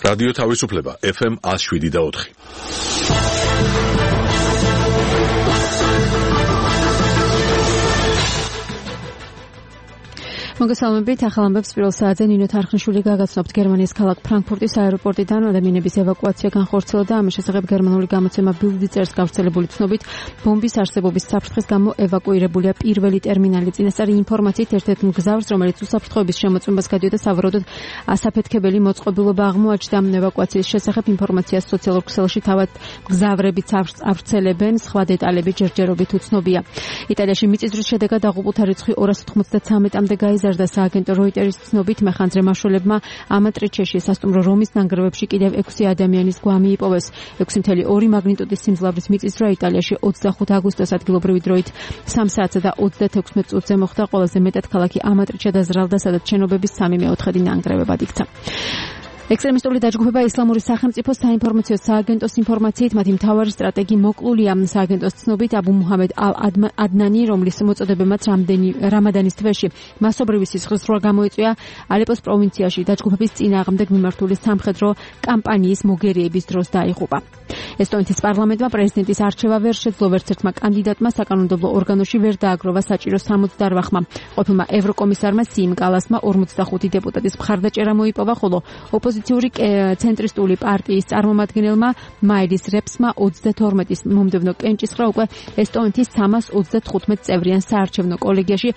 რადიო თავისუფლება FM 107.4. მოგესალმებით, ახალ ამბებს პირველ საათზე ნინო თარხნიშვილი გაგაცნობთ გერმანიის ქალაქ ფრანკფურტის აეროპორტიდან ადამიანების ევაკუაცია განხორციელდა. ამის შესახებ გერმანული გამოცემა Bild წერს გავრცელებული ცნობით, ბომბის არსებობის საფრთხის გამო ევაკუირებულია პირველი ტერმინალი. წინასწარი ინფორმაციით ერთ-ერთ მგზავრს, რომელიც უსაფრთხოების შემოწმებას გადიოდა, სავარაუდოდ ასაფეთქებელი მოწყობილობა აღმოაჩნდა. ევაკუაციის შესახებ ინფორმაციას სოციალურ ქსელში თავად მგზავრებიც ავრცელებენ, სხვა დეტალები ჯერჯერობით უცნობია. იტალიაში მიწისძვრის შედეგად დაღუპულთა რიცხვი 293-მდე გაიზარდა. სააგენტო როიტერის ცნობით მეხანძრე მაშველებმა ამატრიჩეში სასტუმრო რომის ნანგრევებში კიდევ 6 ადამიანის გვამი იპოვეს. 6.2 მაგნიტუდის სიმძლავრის მიწისძვრა იტალიაში 25 აგვისტოს ადგილობრივი დროით 3 საათსა და 36 წუთზე მოხდა. ყველაზე მეტად ქალაქი ამატრიჩა დაზრალდა, სადაც შენობების 3/4 ნანგრევებად იქცა. ექსტრემისტული დაჯგუფება ისლამური სახელმწიფო საინფორმაციო სააგენტოს ინფორმაციით მათი მთავარი სტრატეგი მოკლულია. სააგენტოს ცნობით აბუ მუჰამედ ალ-ადნანი, რომლის მოწოდებებმაც რამადანის თვეში მასობრივი სისხლის ზრვა გამოიწვია ალეპოს პროვინციაში დაჯგუფების წინააღმდეგ მიმართული სამხედრო კამპანიის მოგერიების დროს დაიღუპა. ესტონეთის პარლამენტმა პრეზიდენტის არჩევა ვერ შეძლო. ვერცერთმა კანდიდატმა საკანონმდებლო ორგანოში ვერ დააგროვა საჭირო 68-ხმა. ყოფილმა ევროკომისარმა სიიმ კალასმა 45 დეპუტატის მხარდაჭერა მოიპოვა, ხოლო ოპოზიციური ცენტრისტული პარტიის წარმომადგენელმა მაილის რეპსმა 32 მომდევნო კენჭისხრა უკვე ესტონეთის 335 წევრიან საარჩევნო კოლეგიაში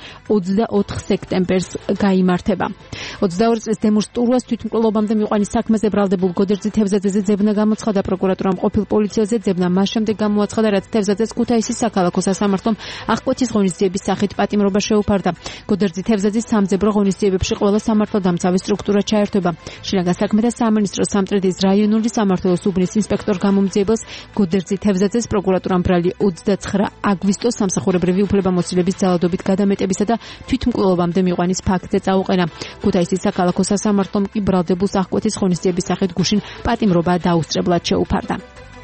24 სექტემბერს გაიმართება. 22 წლის დემურ სტურვას თვითმკვლელობამდე მიყვანის საქმეზე ბრალდებულ გოდერძი თევზაძეზე ძებნა გამოცხადა. პროკურატურამ ყოფილ პოლიციაზე ძებნა მას შემდეგ გამოაცხადა, რაც თევზაძეს ქუთაისის საქალაქო სასამართლომ აღკვეთის ღონისძიების სახით პატიმრობა შეუფარდა. გოდერძი თევზაძის სამძებრო ღონისძიებებში ყველა სამართალდამცავი სტრუქტურა ჩაერთვება. შინაგან საქმეთა სამინისტროს სამტრედიის რაიონული სამმართველოს უბნის ინსპექტორ გამომძიებელს გოდერძი თევზაძეს პროკურატურამ ბრალი 29 აგვისტოს სამსახურებრივი უფლებამოსილების ძალადობით გადამეტებისა და თვითმკვლელობამდე მიყვანის ფაქტზე წაუყენა. ქუთაისის საქალაქო სასამართლომ კი ბრალდებულს აღკვეთის ღონისძიების სახით გუშინ პატიმრობა დაუსწრებლად შეუფარდა.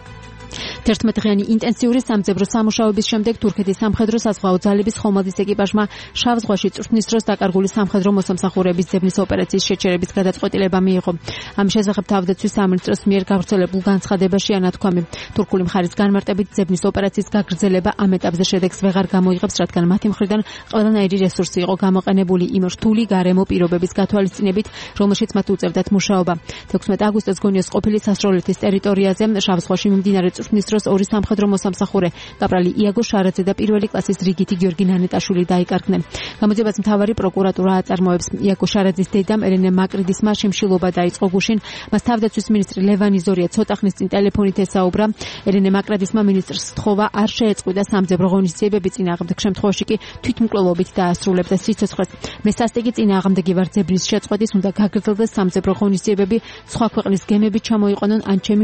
11-დღიანი ინტენსიური სამძებრო სამუშაოების შემდეგ თურქეთის სამხედრო საზღვაო ძალების ხომალდის ეკიპაჟმა შავ ზღვაში წვრთნის დროს დაკარგული სამხედრო მოსამსახურეების ძებნის ოპერაციის შეჩერების გადაწყვეტილება მიიღო. ამის შესახებ თავდაცვის სამინისტროს მიერ გავრცელებულ განცხადებაშია ნათქვამი. თურქული მხარის განმარტებით ძებნის ოპერაციის გაგრძელება ამ ეტაპზე შედეგს ვეღარ გამოიღებს, რადგან მათი მხრიდან ყველანაირი რესურსი იყო გამოყენებული იმ რთული გარემო პირობების გათვალისწინებით, რომელშიც მათ უწევდათ მუშაობა. 16 აგვისტოს გონიოს ყოფილი სასროლეთის ტერიტორიაზე შავ ზღვაში მიმდინარე წვრთნის დროს ორი სამხედრო მოსამსახურე, კაპრალი იაგო შარაძე და პირველი კლასის რიგითი გიორგი ნანეტაშვილი დაიკარგნენ. გამოძიებას მთავარი პროკურატურა აწარმოებს. იაგო შარაძის დედამ ელენე მაკრიდისმა შიმშილობა დაიწყო გუშინ. მას თავდაცვის მინისტრი ლევან იზორია ცოტა ხნის წინ ტელეფონით ესაუბრა. ელენე მაკრიდისმა მინისტრს სთხოვა არ შეეწყვიტა სამძებრო ღონისძიებები, წინააღმდეგ შემთხვევაში კი თვითმკვლელობით დაასრულებდა სიცოცხლეს. მე სასტიკი წინააღმდეგი ვარ ძებნის შეწყვეტის, უნდა გაგრძელდეს სამძებრო ღონისძიებები, სხვა ქვეყნის გემები ჩამოიყვანონ ან ჩემი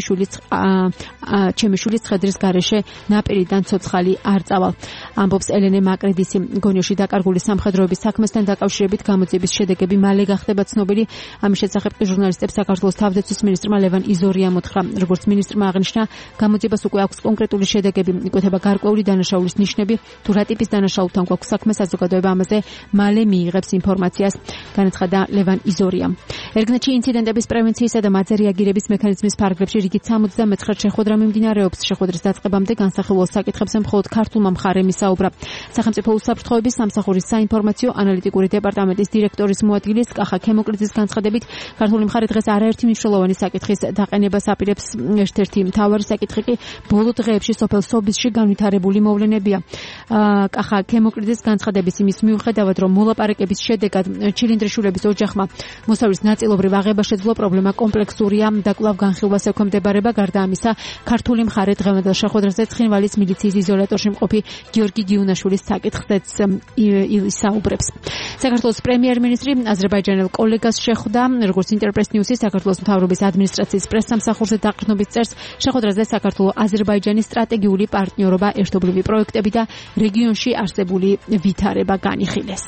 შვილის ცხედრის გარეშე ნაპირიდან ცოცხალი არ წავალ. ამბობს ელენე მაკრიდისი. გონიოში დაკარგული სამხედროების საქმესთან დაკავშირებით გამოძიების შედეგები მალე გახდება ცნობილი. ამის შესახებ ჟურნალისტებს საქართველოს თავდაცვის მინისტრმა ლევან იზორია მოთხრა. როგორც მინისტრმა აღნიშნა, გამოძიებას უკვე აქვს კონკრეტული შედეგები, იკვეთება გარკვეული დანაშაულის ნიშნები, თუ რა ტიპის დანაშაულთან გვაქვს საქმე, საზოგადოება ამაზე მალე მიიღებს ინფორმაციას, განაცხადა ლევან იზორიამ. ერგნეთში ინციდენტების პრევენციისა და მათზე რეაგირების მექანიზმის ფარგლებში რიგით 79 შეხვედრა მიმდინარეობს. შეხვედრის დაწყებამდე განსახილველ საკითხებზე მხოლოდ ქართულმა მხარემ ისაუბრა. სახელმწიფო უსაფრთხოების სამსახურის საინფორმაციო ანალიტიკური დეპარტამენტის დირექტორის მოადგილის კახა ქემოკლიძის განცხადებით, ქართული მხარე დღეს არაერთი მნიშვნელოვანი საკითხის დაყენებას აპირებს. ერთ-ერთი მთავარი საკითხი კი ბოლო დღეებში სოფელ სობისში განვითარებული მოვლენებია. კახა ქემოკლიძის განცხადების იმის მიუხედავად, რომ მოლაპარაკების შედეგად ჩილინდრიშვილების ოჯახმა მოსავლის ნაწილობრივ აღება შეძლო, პრობლემა კომპლექსურია და კვლავ განხილვას ექვემდებარება. გარდა ამისა, ქართული მხარე დღევანდელ შეხვედრაზე ცხინვალის მილიციის იზოლატორში მყოფი გიორგი გიუნაშვილის საკითხზეც ისაუბრებს. საქართველოს პრემიერ-მინისტრი აზერბაიჯანელ კოლეგას შეხვდა. როგორც ინტერპრეს ნიუსი საქართველოს მთავრობის ადმინისტრაციის პრესსამსახურზე დაყრდნობით წერს, შეხვედრაზე საქართველო-აზერბაიჯანის სტრატეგიული პარტნიორობა, ერთობლივი პროექტები და რეგიონში არსებული ვითარება განიხილეს.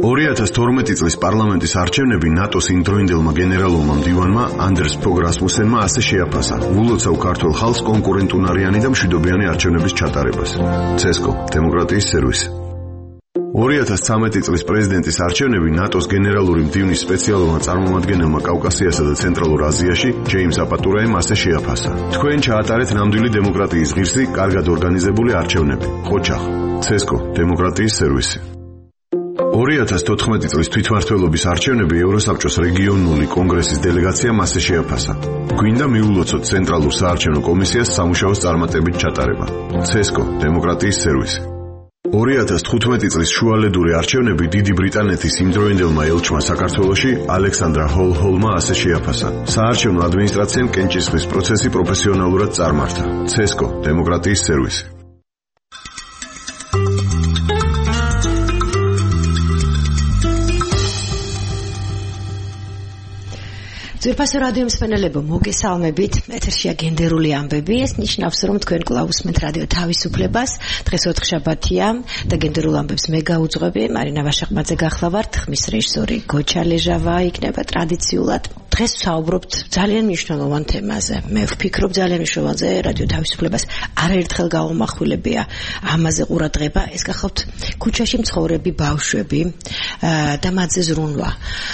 2012 წლის პარლამენტის არჩევნები ნატოს იმდროინდელმა გენერალურმა მდივანმა ანდერს ფოგ რასმუსენმა ასე შეაფასა: "ვულოცავ ქართულ ხალხს კონკურენტუნარიანი და მშვიდობიანი არჩევნების ჩატარებას." CESCO, დემოკრატიის სერვისი. 2013 წლის პრეზიდენტის არჩევნები ნატოს გენერალური მდივნის სპეციალურმა წარმომადგენელმა კავკასიასა და ცენტრალურ აზიაში, ჯეიმს აპატურაემ ასე შეაფასა: "თქვენ ჩაატარეთ ნამდვილი დემოკრატიის ღირსი, კარგად ორგანიზებული არჩევნები." ყოჩახ, CESCO, დემოკრატიის სერვისი. 2014 წლის თვითმმართველობის არჩევნები ევროსაბჭოს რეგიონული კონგრესის დელეგაციამ ასე შეაფასა: "გვინდა მიულოცოთ ცენტრალურ საარჩევნო კომისიას სამუშაოს წარმატებით ჩატარება." CESCO, დემოკრატიის სერვისი. 2015 წლის შუალედური არჩევნები დიდი ბრიტანეთის იმდროინდელმა ელჩმა საქართველოში ალექსანდრა ჰოლჰოლმა ასე შეაფასა: "საარჩევნო ადმინისტრაციამ კენჭისყრის პროცესი პროფესიონალურად წარმართა." CESCO, დემოკრატიის სერვისი. ძვირფასო რადიო მსმენელებო, მოგესალმებით. ეთერშია გენდერული ამბები. ეს ნიშნავს, რომ თქვენ კვლავ უსმენთ რადიო თავისუფლებას. დღეს ოთხშაბათია და გენდერულ ამბებს მე გაუძღვები. მარინა ვაშაყმაძე გახლავართ, ხმის რეჟისორი გოჩა ლეჟავა იქნება ტრადიციულად. დღეს ვსაუბრობთ ძალიან მნიშვნელოვან თემაზე. მე ვფიქრობ ძალიან მნიშვნელოვანზე, რადიო თავისუფლებას არაერთხელ გავამახვილებია ამაზე ყურადღება. ეს გახლავთ ქუჩაში მცხოვრები ბავშვები და მათზე ზრუნვა.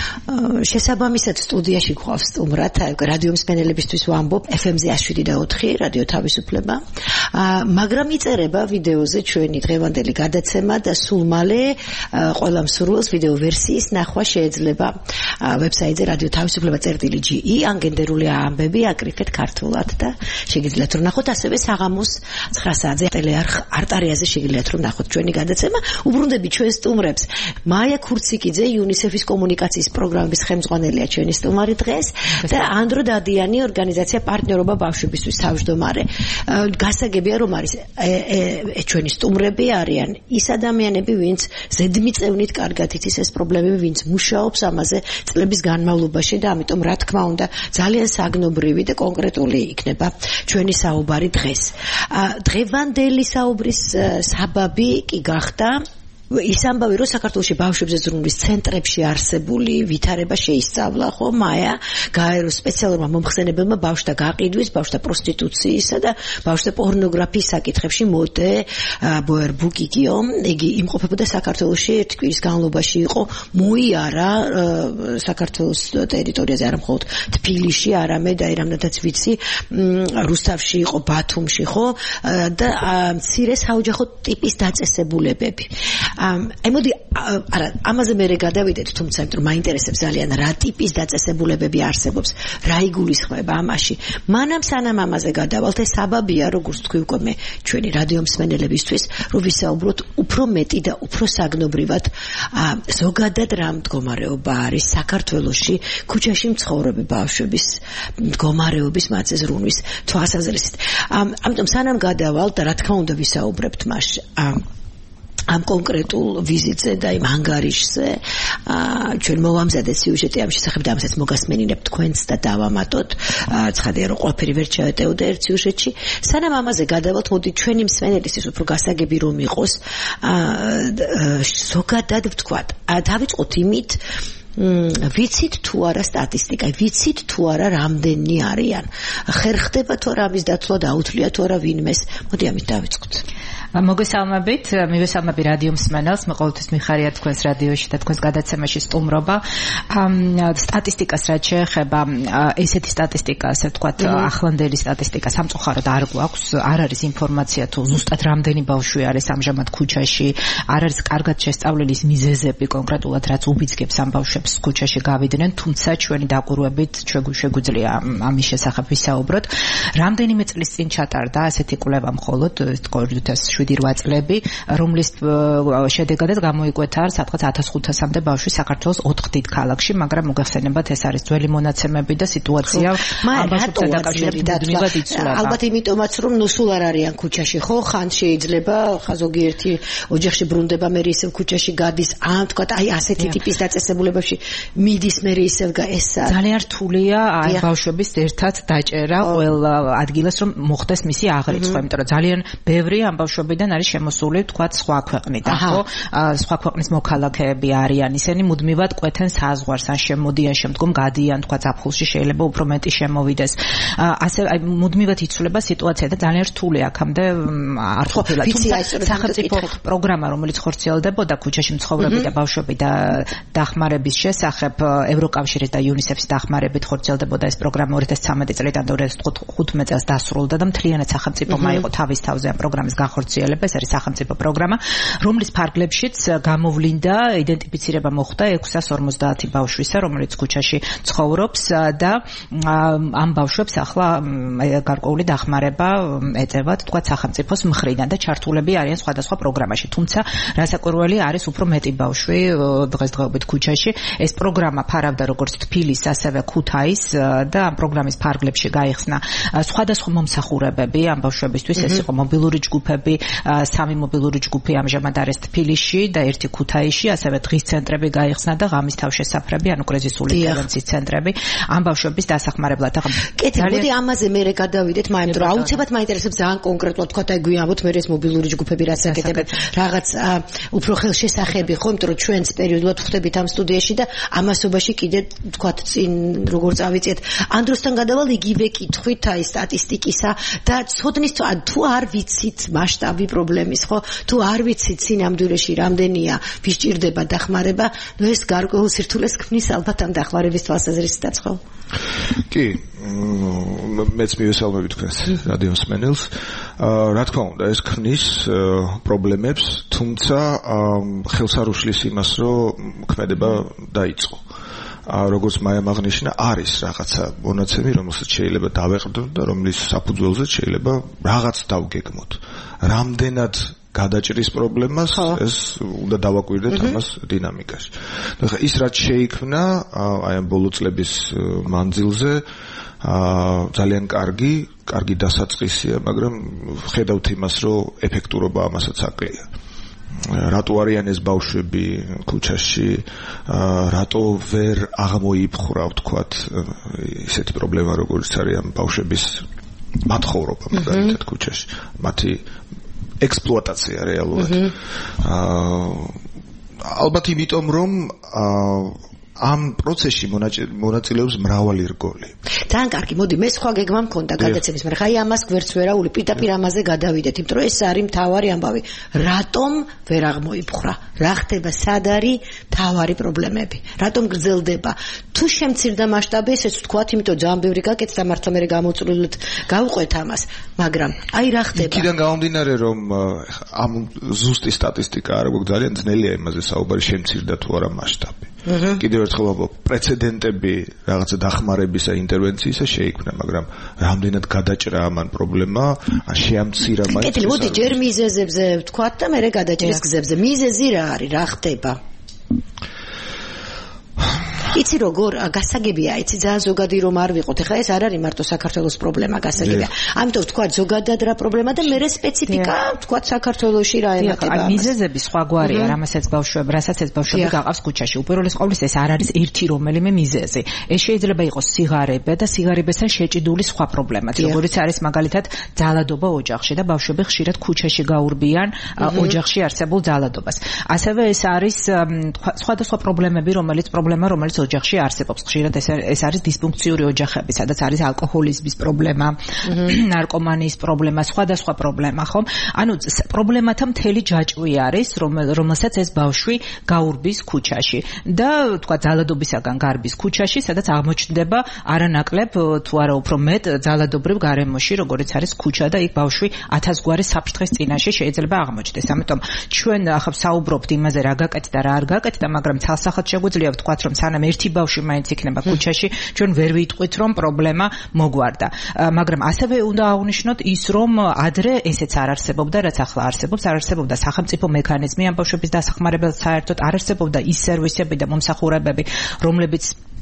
შესაბამისად სტუდიაში გვყავს სტუმრად, რადიო მსმენელებისთვის ვამბობ, FM-ზე 107.4 რადიო თავისუფლება. მაგრამ იწერება ვიდეოზე ჩვენი დღევანდელი გადაცემა და სულ მალე ყველა მსურველს ვიდეო ვერსიის ნახვა შეეძლება ვებსაიტზე რადიო თავისუფლება.ge ან გენდერული ამბები აკრიფეთ ქართულად და შეგიძლიათ რომ ნახოთ, ასევე საღამოს 9 საათზე ტელეარხ არტარიაზე შეგიძლიათ რომ ნახოთ ჩვენი გადაცემა. უბრუნდები ჩვენ სტუმრებს. მაია ქურციკიძე, UNICEF-ის კომუნიკაციის პროგრამების ხელმძღვანელია ჩვენი სტუმარი დღეს და ანდრო დადიანი, ორგანიზაცია პარტნიორობა ბავშვებისთვის თავმჯდომარე. გასაგებია რომ არის ჩვენი სტუმრები არიან ის ადამიანები, ვინც ზედმიწევნით კარგად იცის ეს პრობლემები, ვინც მუშაობს ამაზე წლების განმავლობაში და ამიტომ რა თქმა უნდა ძალიან საგნობრივი და კონკრეტული იქნება ჩვენი საუბარი დღეს. დღევანდელი საუბრის საბაბი კი გახდა ის ამბავი, რომ საქართველოში ბავშვებზე ზრუნვის ცენტრებში არსებული ვითარება შეისწავლა, ხო, მაია გაერო სპეციალურმა მომხსენებელმა ბავშვთა გაყიდვის, ბავშვთა პროსტიტუციისა და ბავშვთა პორნოგრაფიის საკითხებში მოდე ბოერბუკიკიო. იგი იმყოფებოდა საქართველოში, ერთი კვირის განმავლობაში იყო მოიარა საქართველოს ტერიტორიაზე, არა მხოლოდ თბილისში, არამედ აი რამდენადაც ვიცი, რუსთავში იყო, ბათუმში, ხო, და მცირე საოჯახო ტიპის დაწესებულებები. მოდი არა ამაზე მე გადავიდეთ, თუმცა იმიტომ რომ მაინტერესებს ძალიან რა ტიპის დაწესებულებები არსებობს, რა იგულისხმება ამაში. მანამ სანამ ამაზე გადავალთ, ეს საბაბია, როგორც თქვი უკვე მე ჩვენი რადიო მსმენელებისთვის, რომ ვისაუბროთ უფრო მეტი და უფრო საგნობრივად ზოგადად რა მდგომარეობა არის საქართველოში ქუჩაში მცხოვრები ბავშვების მდგომარეობის მათზე ზრუნვის თვალსაზრისით. ამიტომ სანამ გადავალთ, რა თქმა უნდა ვისაუბრებთ მასში ამ კონკრეტულ ვიზიტზე და იმ ანგარიშზე. ჩვენ მოვამზადეთ სიუჟეტი ამ შესახებ და ამასაც მოგასმენინებთ თქვენც და დავამატოთ. ცხადია რომ ყველაფერი ვერ ჩაეტევდა ერთ სიუჟეტში. სანამ ამაზე გადავალთ, მოდი ჩვენი მსმენელისთვის უფრო გასაგები რომ იყოს, ზოგადად ვთქვათ, დავიწყოთ იმით, ვიცით თუ არა სტატისტიკა, ვიცით თუ არა რამდენი არიან, ხერხდება თუ არა ამის დათვლა და აუთვლია თუ არა ვინმეს. მოდი ამით დავიწყოთ. მოგესალმებით, მივესალმები რადიო მსმენელს, მე ყოველთვის მიხარია თქვენს რადიოში და თქვენს გადაცემაში სტუმრობა. სტატისტიკას რაც შეეხება, ესეთი სტატისტიკა, ასე ვთქვათ, ახლანდელი სტატისტიკა სამწუხაროდ არ გვაქვს, არ არის ინფორმაცია თუ ზუსტად რამდენი ბავშვი არის ამჟამად ქუჩაში, არ არის კარგად შესწავლილი ის მიზეზები კონკრეტულად, რაც უბიძგებს ამ ბავშვებს ქუჩაში გავიდნენ, თუმცა ჩვენი დაკვირვებით შეგვიძლია ამის შესახებ ვისაუბროთ. რამდენიმე წლის წინ ჩატარდა ასეთი კვლევა მხოლოდ 7-8 წლები, რომლის შედეგადაც გამოიკვეთა სადღაც 1500-მდე ბავშვი საქართველოს 4 დიდ ქალაქში, მაგრამ მოგეხსენებათ ეს არის ძველი მონაცემები და სიტუაცია ამ ბავშვებთან დაკავშირებით მუდმივად იცვლება. ალბათ იმიტომაც რომ ნუსულ არ არიან ქუჩაში, ხო, ხან შეიძლება ზოგიერთი ოჯახში ბრუნდება, მე ისევ ქუჩაში გადის, ან თქვა აი ასეთი ტიპის დაწესებულებებში მიდის მე ისევ ეს ძალიან რთულია აი ბავშვების ერთად დაჭერა ყველა ადგილას, რომ მოხდეს მისი აღრიცხვა, იმიტომ რომ ძალიან ბევრი ამ ბავშვების ბავშვობიდან არის შემოსული თქვა სხვა ქვეყნიდან, ხო? სხვა ქვეყნის მოქალაქეები არიან, ისინი მუდმივად ყვეთენ საზღვარს, ან შემოდიან, შემდგომ გადიან, თქვა ზაფხულში შეიძლება უფრო მეტი შემოვიდეს. ასე აი მუდმივად იცვლება სიტუაცია და ძალიან რთული აქამდე არ ყოფილა. თუმცა სახელმწიფო პროგრამა, რომელიც ხორციელდებოდა ქუჩაში მცხოვრები და ბავშვები და დახმარების შესახებ ევროკავშირის და UNICEF-ის დახმარებით ხორციელდებოდა ეს პროგრამა 2013 წლიდან 2015 წელს დასრულდა და მთლიანად სახელმწიფომა იყო თავის თავზე ამ პროგრამის განხორციელება. ეს არის სახელმწიფო პროგრამა, რომლის ფარგლებშიც გამოვლინდა იდენტიფიცირება მოხდა 650 ბავშვისა, რომელიც ქუჩაში ცხოვრობს და ამ ბავშვებს ახლა გარკვეული დახმარება ეწევათ თქვა სახელმწიფოს მხრიდან და ჩართულები არიან სხვადასხვა პროგრამაში. თუმცა რასაკვირველი არის უფრო მეტი ბავშვი დღესდღეობით ქუჩაში. ეს პროგრამა ფარავდა როგორც თბილის, ასევე ქუთაის და ამ პროგრამის ფარგლებში გაიხსნა სხვადასხვა მომსახურებები ამ ბავშვებისთვის. ეს იყო მობილური ჯგუფები, 3 მობილური ჯგუფი ამჟამად არის თბილისში და 1 ქუთაისში, ასევე დღის ცენტრები გაიხსნა და ღამის თავშესაფრები, ანუ კრიზისული პრევენციის ცენტრები ამ ბავშვების დასახმარებლად. კეთილ, მოდი ამაზე მე გადავიდეთ, მაგრამ რა აუცილებლად მაინტერესებს ძალიან კონკრეტულად თქვა და გვიამბოთ მე ეს მობილური ჯგუფები რაც აკეთებენ, რაღაც უფრო ხელშესახები ხო, იმიტომ რომ ჩვენს პერიოდულად ვხვდებით ამ სტუდიაში და ამასობაში კიდე თქვა წინ როგორ წავიწიეთ. ამ დროსთან გადავალ იგივე კითხვით აი სტატისტიკისა და ცოდნის თუ არ ვიცით მასშტაბი პრობლემის, ხო? თუ არ ვიცით სინამდვილეში რამდენია ვის ჭირდება დახმარება, ნუ ეს გარკვეულ სირთულეს ქმნის ალბათ ამ დახმარების თვალსაზრისითაც, ხო? კი, მეც მივესალმები თქვენს რადიოს მსმენელს. რა თქმა უნდა, ეს ქმნის პრობლემებს, თუმცა ხელს არ უშლის იმას, რომ ქმედება დაიწყო. როგორც მაიამ აღნიშნა, არის რაღაცა მონაცემი, რომელსაც შეიძლება დავეყრდნოთ და რომლის საფუძველზე შეიძლება რაღაც დავგეგმოთ. რამდენად გადაჭრის პრობლემას ეს უნდა დავაკვირდეთ ამას დინამიკაში. ახლა ის რაც შეიქმნა აი ამ ბოლო წლების მანძილზე ძალიან კარგი დასაწყისია, მაგრამ ხედავთ იმას, რომ ეფექტურობა ამასაც აკლია. რატო არიან ეს ბავშვები ქუჩაში, რატო ვერ აღმოიფხვრა, ვთქვათ, ისეთი პრობლემა, როგორც არის ამ ბავშვების მათხოვრობა მაგალითად ქუჩაში, მათი ექსპლუატაცია რეალურად. ალბათ იმიტომ, რომ ამ პროცესში მონაწილეობს მრავალი რგოლი. ძალიან კარგი, მოდი მე სხვა გეგმა მქონდა გადაცემის, მაგრამ აი ამას გვერდს ვერაული, პირდაპირ ამაზე გადავიდეთ, იმიტომ რომ ეს არის მთავარი ამბავი. რატომ ვერ აღმოიფხვრა? რა ხდება, სად არის მთავარი პრობლემები? რატომ გრძელდება? თუ შემცირდა მასშტაბი, ესეც ვთქვათ, იმიტომ ძალიან ბევრი გაკეთდა, მართლა მე გამოვწვრილოთ გავუყვეთ ამას, მაგრამ აი რა ხდება? იქიდან გამომდინარე, რომ ამ ზუსტი სტატისტიკა არ გვაქვს, ძალიან ძნელია იმაზე საუბარი, შემცირდა თუ არა მასშტაბი. კიდევ ერთხელ ვამბობ, პრეცედენტები რაღაცა დახმარებისა, ინტერვენციისა შეიქმნა, მაგრამ რამდენად გადაჭრა ამან პრობლემა, შეამცირა მაინც. კეთილი, მოდი ჯერ მიზეზებზე ვთქვათ და მერე გადაჭრის გზებზე. მიზეზი რა არის, რა ხდება? იცი როგორ გასაგებია, იცი ძალიან ზოგადი რომ არ ვიყოთ. ეხლა ეს არ არის მარტო საქართველოს პრობლემა, გასაგებია. ამიტომ ვთქვათ ზოგადად რა პრობლემა და მერე სპეციფიკა, ვთქვათ საქართველოში რა ემატება. აი მიზეზები სხვაგვარია, რასაც ეს ბავშვები გაყავს ქუჩაში. უპირველეს ყოვლისა ეს არ არის ერთი რომელიმე მიზეზი. ეს შეიძლება იყოს სიგარება და სიგარებასთან შეჭიდული სხვა პრობლემაც, როგორც არის მაგალითად ძალადობა ოჯახში და ბავშვები ხშირად ქუჩაში გაურბიან ოჯახში არსებულ ძალადობას. ასევე ეს არის სხვადასხვა პრობლემები, რომელიც ოჯახში არსებობს. ხშირად ეს არის დისფუნქციური ოჯახები, სადაც არის ალკოჰოლიზმის პრობლემა, ნარკომანიის პრობლემა, სხვადასხვა პრობლემა, ხო? ანუ პრობლემათა მთელი ჯაჭვი არის, რომელსაც ეს ბავშვი გაურბის ქუჩაში და თქვა ძალადობისაგან გარბის ქუჩაში, სადაც აღმოჩნდება არანაკლებ თუ არა უფრო მეტ ძალადობრივ გარემოში, როგორც არის ქუჩა და იქ ბავშვი 1000 გვარი საფრთხის წინაშე შეიძლება აღმოჩნდეს. ამიტომ ჩვენ ახლა საუბრობთ იმაზე რა გაკეთდა, რა არ გაკეთდა, მაგრამ ცალსახად შეგვიძლია ვთქვათ, რომ სანამ ერთი ბავშვი მაინც იქნება ქუჩაში, ჩვენ ვერ ვიტყვით, რომ პრობლემა მოგვარდა. მაგრამ ასევე უნდა აღვნიშნოთ ის, რომ ადრე ესეც არ არსებობდა, რაც ახლა არსებობს, არ არსებობდა სახელმწიფო მექანიზმი ამ ბავშვების დასახმარებლად, საერთოდ არ არსებობდა ის სერვისები და მომსახურებები, რომლებიც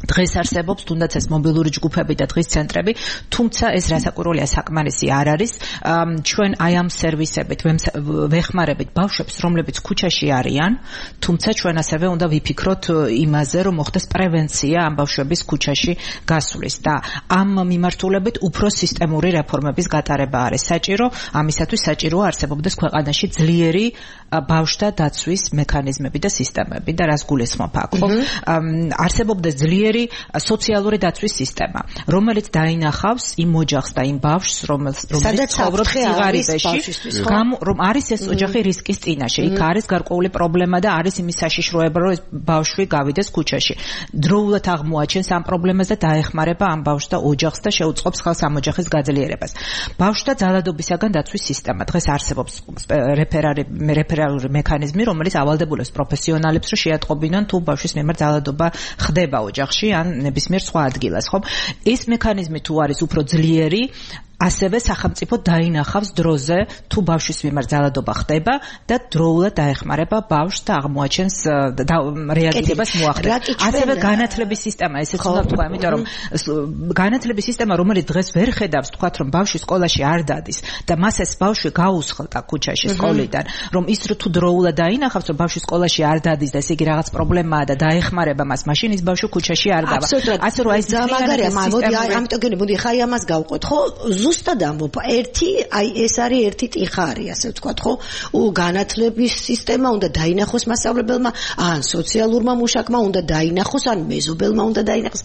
დღეს არსებობს თუნდაც ეს მობილური ჯგუფები და დღის ცენტრები, თუმცა ეს რასაკვირველია საკმარისი არ არის. ჩვენ აი ამ სერვისებით ვეხმარებით ბავშვებს, რომლებიც ქუჩაში არიან, თუმცა ჩვენ ასევე უნდა ვიფიქროთ იმაზე, რომ მოხდეს პრევენცია ამ ბავშვების ქუჩაში გასვლის და ამ მიმართულებით უფრო სისტემური რეფორმების გატარება არის საჭირო. ამისათვის საჭიროა არსებობდეს ქვეყანაში ძლიერი ბავშვთა დაცვის მექანიზმები და სისტემები და რას გულისხმობ აქ, ხო? არსებობდეს ძლიერი სოციალური დაცვის სისტემა, რომელიც დაინახავს იმ ოჯახს და იმ ბავშვს, რომელიც ცხოვრობს სიღარიბეში, რომ არის ეს ოჯახი რისკის წინაშე. იქ არის გარკვეული პრობლემა და არის იმის საშიშროება, რომ ეს ბავშვი გავიდეს ქუჩაში. დროულად აღმოაჩენს ამ პრობლემას და დაეხმარება ამ ბავშვს და ოჯახს და შეუწყობს ხელს ამ ოჯახის გაძლიერებას. ბავშვთა ძალადობისაგან დაცვის სისტემა. დღეს არსებობს რეფერალური მექანიზმი, რომელიც ავალდებულებს პროფესიონალებს, რომ შეატყობინონ თუ ბავშვის მიმართ ძალადობა ხდება ოჯახში ან ნებისმიერ სხვა ადგილას, ხო? ეს მექანიზმი თუ არის უფრო ძლიერი, ასევე სახელმწიფო დაინახავს დროზე თუ ბავშვის მიმართ ძალადობა ხდება და დროულად დაეხმარება ბავშვს და აღმოაჩენს რეაგირებას მოახდენს. ასევე განათლების სისტემა, ესეც უნდა ვთქვა, იმიტომ რომ განათლების სისტემა, რომელიც დღეს ვერ ხედავს, თქვათ, რომ ბავშვი სკოლაში არ დადის და მას ეს ბავშვი გაუსხლტა ქუჩაში სკოლიდან, რომ ის თუ დროულად დაინახავს, რომ ბავშვი სკოლაში არ დადის და ესე იგი რაღაც პრობლემაა და დაეხმარება მას, მაშინ ის ბავშვი ქუჩაში არ დავა. ასე რომ ეს ძალიან მაგარია, ამიტომ მოდი ხაი ამას გავყოთ, ხო? ზუსტად ამბობ, ეს არის ერთი ტიხარი, ასე ვთქვათ, ხო? განათლების სისტემა უნდა დაინახოს მასწავლებელმა, ან სოციალურმა მუშაკმა უნდა დაინახოს, ან მეზობელმა უნდა დაინახოს,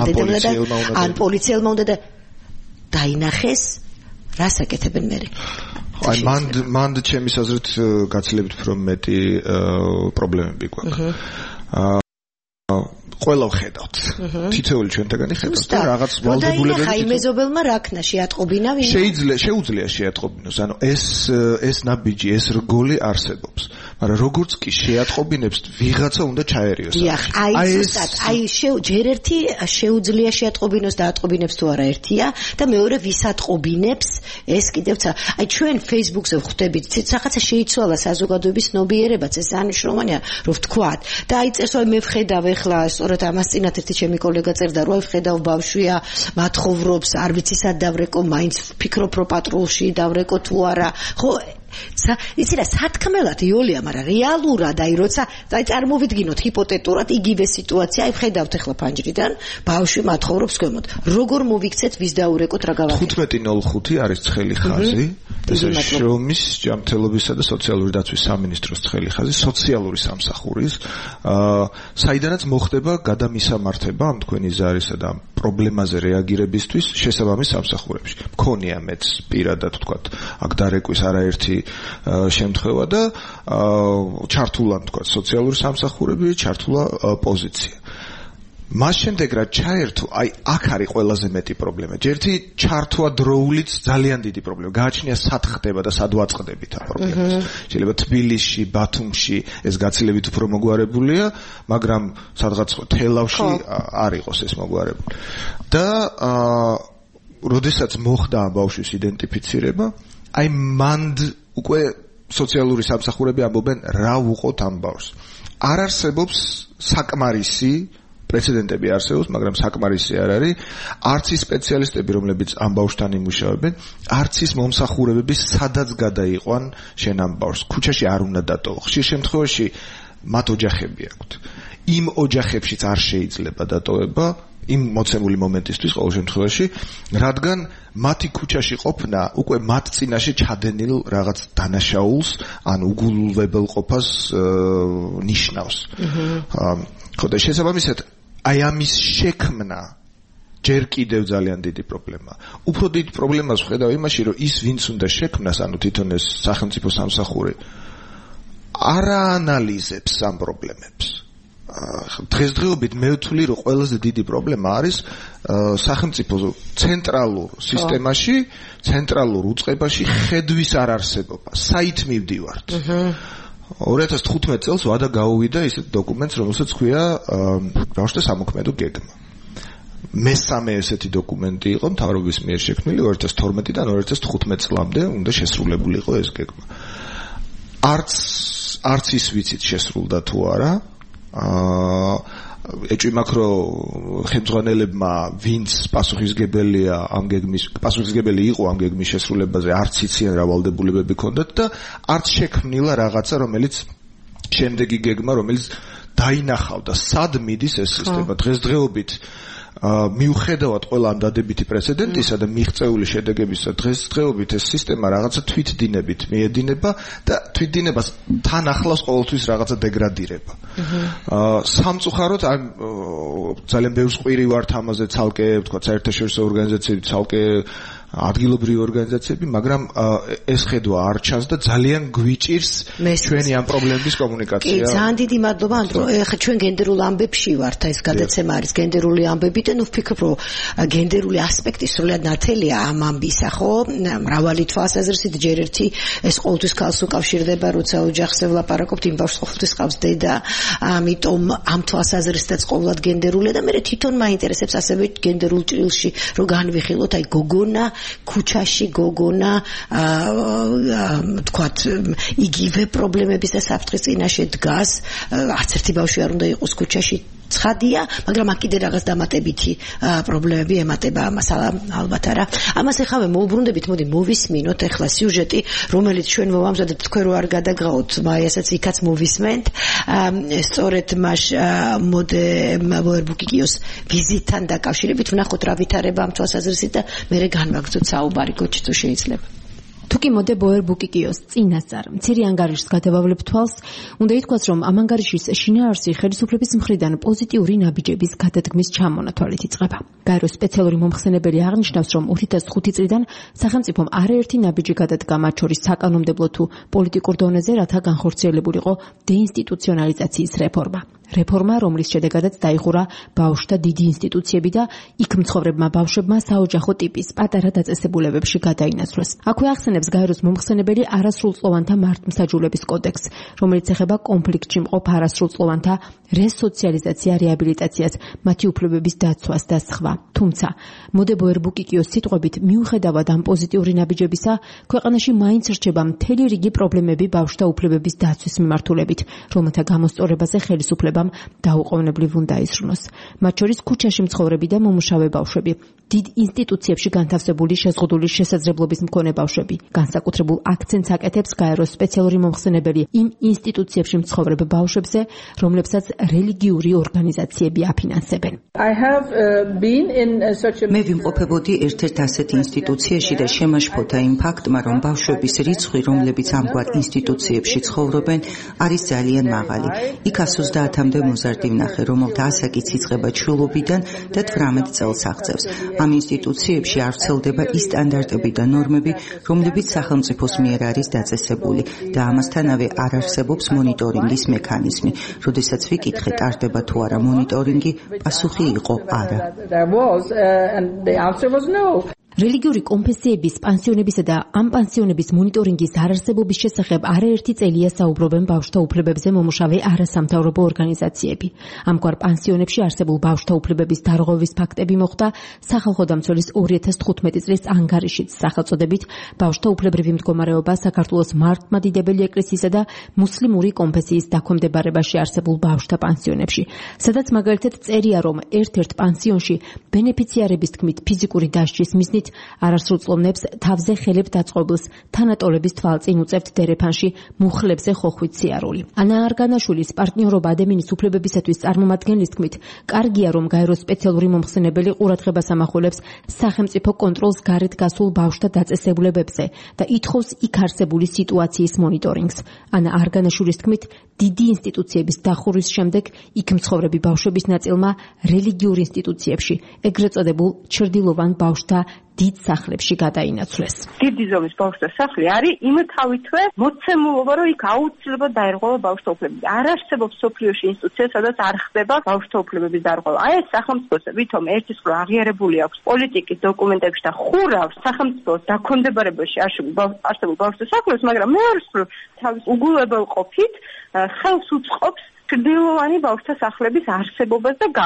ან პოლიციელმა უნდა დაინახეს, რას აკეთებენ მერე? აი მან ჩემი აზრით გაცილებით უფრო მეტი პრობლემები გვაქვს. ყველა ვხედავთ. თითოეული ჩვენთაგანი ხედავთ და რაღაც ვალდებულებები. აი მეზობელმა რაკნა შეატყობინა ვინ? შეუძლია შეატყობინოს. ანუ ეს ნაბიჯი, ეს რგოლი არსებობს. მაგრამ როგორც კი შეატყობინებს, ვიღაცა უნდა ჩაერიოს. აი ზუსტად, ჯერ ერთი შეუძლია შეატყობინოს და ატყობინებს თუ არა ერთია და მეორე ვისატყობინებს, ეს კიდევ აი ჩვენ Facebook-ზე ვხვდებით, რაღაცა შეიცვალა საზოგადოების ნობიერებაც, ეს ანიშნავია, რომ ვთქვათ. და აი წერს, აი მე ვხედავ ეხლა სწორედ ამას წინათ ერთი ჩემი კოლეგა წერდა, რომ აი ვხედავ ბავშვია, მათხოვრობს, არ ვიცი სად დავრეკო, მაინც ვფიქრობ, რომ პატრულში დავრეკო თუ არა. ხო, იცი რა, სათქმელად იოლია, მაგრამ რეალურად აი როცა წარმოვიდგინოთ ჰიპოთეტურად იგივე სიტუაცია, აი ვხედავთ ახლა ფანჯრიდან, ბავშვი მათხოვრობს ქვემოთ. როგორ მოვიქცეთ, ვის დაურეკოთ, რა გავაკეთოთ? 15:05 არის ცხელი ხაზი. ეს შრომის, ჯანმრთელობისა და სოციალური დაცვის სამინისტროს ცხელი ხაზი, სოციალური სამსახურის, საიდანაც მოხდება გადამისამართება ამ თქვენი ზარისა და პრობლემაზე რეაგირებისთვის შესაბამის სამსახურებში. მქონია მეც პირადად ვთქვათ, აქ დარეკვის არაერთი შემთხვევა და ჩართულა თქვათ სოციალური სამსახურები, ჩართულა პოზიცია. მას შემდეგ რა ჩაერთო, აი აქ არის ყველაზე მეტი პრობლემა. ჯერთი ჩართვა დროულიც ძალიან დიდი პრობლემა. გააჩნია სად ხდება და სად ვაწყდებით ამ პრობლემას. შეიძლება თბილისში, ბათუმში ეს გაცილებით უფრო მოგვარებულია, მაგრამ სადღაც თელავში არ იყოს ეს მოგვარებული. და როდესაც მოხდა ამ ბავშვის იდენტიფიცირება, აი მანდ უკვე სოციალური სამსახურები ამბობენ რა ვუყოთ ამ ბავშვს. არ არსებობს საკმარისი პრეცედენტები არსებობს, მაგრამ საკმარისი არ არის. არც ის სპეციალისტები, რომლებიც ამ ბავშვთან იმუშავებენ, არც ის მომსახურებები, სადაც გადაიყვან შენ ამ ბავშვს. ქუჩაში არ უნდა დატოვო. ხშირ შემთხვევაში მათ ოჯახები აქვთ. იმ ოჯახებშიც არ შეიძლება დატოვება იმ მოცემული მომენტისთვის ყოველ შემთხვევაში, რადგან მათი ქუჩაში ყოფნა უკვე მათ წინაშე ჩადენილ რაღაც დანაშაულს, ან უგულებელყოფას ნიშნავს. ხო და შესაბამისად აი ამის შექმნა ჯერ კიდევ ძალიან დიდი პრობლემაა. უფრო დიდი პრობლემას ვხედავ იმაში, რომ ის ვინც უნდა შექმნას, ანუ თვითონ ეს სახელმწიფო სამსახური არ აანალიზებს ამ პრობლემებს. დღესდღეობით მე ვთვლი, რომ ყველაზე დიდი პრობლემა არის სახელმწიფო ცენტრალურ სისტემაში, ცენტრალურ უწყებაში ხედვის არ არსებობა. საით მივდივართ? 2015 წელს ვადა გაუვიდა ისეთ დოკუმენტს, რომელსაც ქვია ბავშვთა სამოქმედო გეგმა. მესამე ესეთი დოკუმენტი იყო მთავრობის მიერ შექმნილი 2012-დან 2015 წლამდე უნდა შესრულებული იყო ეს გეგმა. არც ის ვიცით შესრულდა თუ არა. ეჭვმაქ რომ ხელმძღვანელებმა ვინც პასუხისგებელი იყო ამ გეგმის შესრულებაზე არც იციან რა ვალდებულებები ჰქონდათ და არც შექმნილა რაღაცა რომელიც შემდეგი გეგმა რომელიც დაინახავდა სად მიდის ეს სისტემა დღესდღეობით მიუხედავად ყველა ამ დადებითი პრეცედენტისა და მიღწეული შედეგებისა დღესდღეობით ეს სისტემა რაღაცა თვითდინებით მიედინება და თვითდინებას თან ახლავს ყოველთვის რაღაცა დეგრადირება. სამწუხაროდ ძალიან ბევრს ყვირი ვართ ამაზე ცალკე თქვა საერთაშორისო ორგანიზაციები ცალკე ადგილობრივი ორგანიზაციები, მაგრამ ეს ხედვა არ ჩანს და ძალიან გვიჭირს ჩვენი ამ პრობლემების კომუნიკაცია. კი, ძალიან დიდი მადლობა, ანდრო. ეხლა ჩვენ გენდერულ ამბებში ვართ, ეს გადაცემა არის გენდერული ამბები და ნუ ვფიქრობ, რომ გენდერული ასპექტი სრულად ნათელია ამ ამბისა, ხო? მრავალი თვალსაზრისით ჯერ ერთი ეს ყოველთვის ქალს უკავშირდება, როცა ოჯახზე ვლაპარაკობთ, იმ ბავშვს ყოველთვის ყავს დედა, ამიტომ ამ თვალსაზრისითაც ყოველად გენდერულია და მე თვითონ მაინტერესებს ასევე გენდერულ ჭრილში რომ განვიხილოთ, აი გოგონა ქუჩაში გოგონა თქვათ იგივე პრობლემების და საფრთხის წინაშე დგას არც ერთი ბავშვი არ უნდა იყოს ქუჩაში ცხადია მაგრამ აქ კიდე რაღაც დამატებითი პრობლემები ემატება ამას ალბათ არა ამას ეხავე მოუბრუნდებით მოდი მოვისმინოთ ეხლა სიუჟეტი რომელიც ჩვენ მოვამზადეთ თქვენ რო არ გადაგღაოთ მაიასაც იქაც მოვისმენთ სწორედ მას მოდერბუკიკიოს ვიზიტთან დაკავშირებით ვნახოთ რა ვითარება ამ თვალსაზრისით და მე განვაგრძოთ საუბარი გოჩი თუ შეიძლება თუკი მოდე ბოერბუკიკიოს წინასწარ მცირე ანგარიშს გადავავლებ თვალს უნდა ითქვას რომ ამ ანგარიშის შინაარსი ხელისუფლების მხრიდან პოზიტიური ნაბიჯების გადადგმის ჩამონათვალით იწყება გაეროს სპეციალური მომხსენებელი აღნიშნავს რომ 2005 წლიდან სახელმწიფომ არაერთი ნაბიჯი გადადგა მათ შორის საკანონმდებლო თუ პოლიტიკურ დონეზე რათა განხორციელებულიყო დეინსტიტუციონალიზაციის რეფორმა რომლის შედეგადაც დაიხურა ბავშვთა დიდი ინსტიტუციები და იქ მცხოვრებმა ბავშვებმა საოჯახო ტიპის პატარა დაწესებულებებში გადაინაცვლეს. აქვე ახსენებს გაეროს მომხსენებელი არასრულწლოვანთა მართლმსაჯულების კოდექსს, რომელიც ეხება კონფლიქტში მყოფ არასრულწლოვანთა რესოციალიზაცია, რეაბილიტაციას, მათი უფლებების დაცვას და სხვა. თუმცა, მოდე ბოერბუკიკიოს სიტყვებით, მიუხედავად ამ პოზიტიური ნაბიჯებისა, ქვეყანაში მაინც რჩება მთელი რიგი პრობლემები ბავშვთა უფლებების დაცვის მიმართულებით, რომელთა გამოსწორებაზე ხელისუფლება დაუყოვნებლივ უნდა ისრუნოს. მათ შორის ქუჩაში მცხოვრები და მომუშავე ბავშვები, დიდ ინსტიტუციებში განთავსებული შეზღუდული შესაძლებლობის მქონე ბავშვები. განსაკუთრებულ აქცენტს აკეთებს გაეროს სპეციალური მომხსენებელი იმ ინსტიტუციებში მცხოვრებ ბავშვებზე, რომლებსაც რელიგიური ორგანიზაციები აფინანსებენ. მე ვიმყოფებოდი ერთ-ერთ ასეთ ინსტიტუციაში და შემაშფოთა იმ ფაქტმა, რომ ბავშვების რიცხვი, რომლებიც ამგვარ ინსტიტუციებში ცხოვრობენ, არის ძალიან მაღალი. იქ 130-მდე მოზარდი ვნახე, რომელთა ასაკიც იწყება ჩვილობიდან და 18 წელს აღწევს. ამ ინსტიტუციებში არ ვრცელდება ის სტანდარტები და ნორმები, რომლებიც სახელმწიფოს მიერ არის დაწესებული და ამასთანავე არ არსებობს მონიტორინგის მექანიზმი. როდესაც ვიკითხე, ტარდება თუ არა მონიტორინგი, პასუხი იყო არა. რელიგიური კონფესიების პანსიონებისა და ამ პანსიონების მონიტორინგის არარსებობის შესახებ არაერთი წელია საუბრობენ ბავშვთა უფლებებზე მომუშავე არასამთავრობო ორგანიზაციები. ამგვარ პანსიონებში არსებულ ბავშვთა უფლებების დარღვევის ფაქტები მოხდა სახალხო დამცველის 2015 წლის ანგარიშით სახელწოდებით ბავშვთა უფლებრივი მდგომარეობა საქართველოს მართლმადიდებელი ეკლესიისა და მუსლიმური კონფესიის დაქვემდებარებაში არსებულ ბავშვთა პანსიონებში, სადაც მაგალითად წერია, რომ ერთ-ერთ პანსიონში ბენეფიციარების თქმით ფიზიკური დასჯის მიზნით არასრულწლოვნებს თავზე ხელებ დაწყობილს თანატოლების თვალწინ უწევთ დერეფანში მუხლებზე ხოხვით სიარული. ანა არგანაშვილის პარტნიორობა ადამიანის უფლებებისათვის წარმომადგენლის თქმით, კარგია რომ გაეროს სპეციალური მომხსენებელი ყურადღებას ამახვილებს სახელმწიფო კონტროლს გარეთ გასულ ბავშვთა დაწესებულებებზე და ითხოვს იქ არსებული სიტუაციის მონიტორინგს. ანა არგანაშვილის თქმით, დიდი ინსტიტუციების დახურვის შემდეგ იქ მცხოვრები ბავშვების ნაწილმა რელიგიურ ინსტიტუციებში, ეგრეთ წოდებულ ჩრდილოვან ბავშვთა დიდ სახლებში გადაინაცვლეს. დიდი ზომის ბავშვთა სახლი არის იმ თავითვე მოცემულობა, რომ იქ აუცილებლად დაირღვევა ბავშვთა უფლებები. არ არსებობს სოფლიოში ინსტიტუცია, სადაც არ ხდება ბავშვთა უფლებების დარღვევა. აი ეს სახელმწიფოს ვითომ ერთის რო აღიარებული აქვს პოლიტიკის დოკუმენტებში და ხურავს სახელმწიფოს დაქვემდებარებაში არსებულ ბავშვთა სახლებს, მაგრამ მეორეს რო თავის უგულებელ ყოფით ხელს უწყობს ჩრდილოვანი ბავშვთა სახლების არსებობას და გახსნას.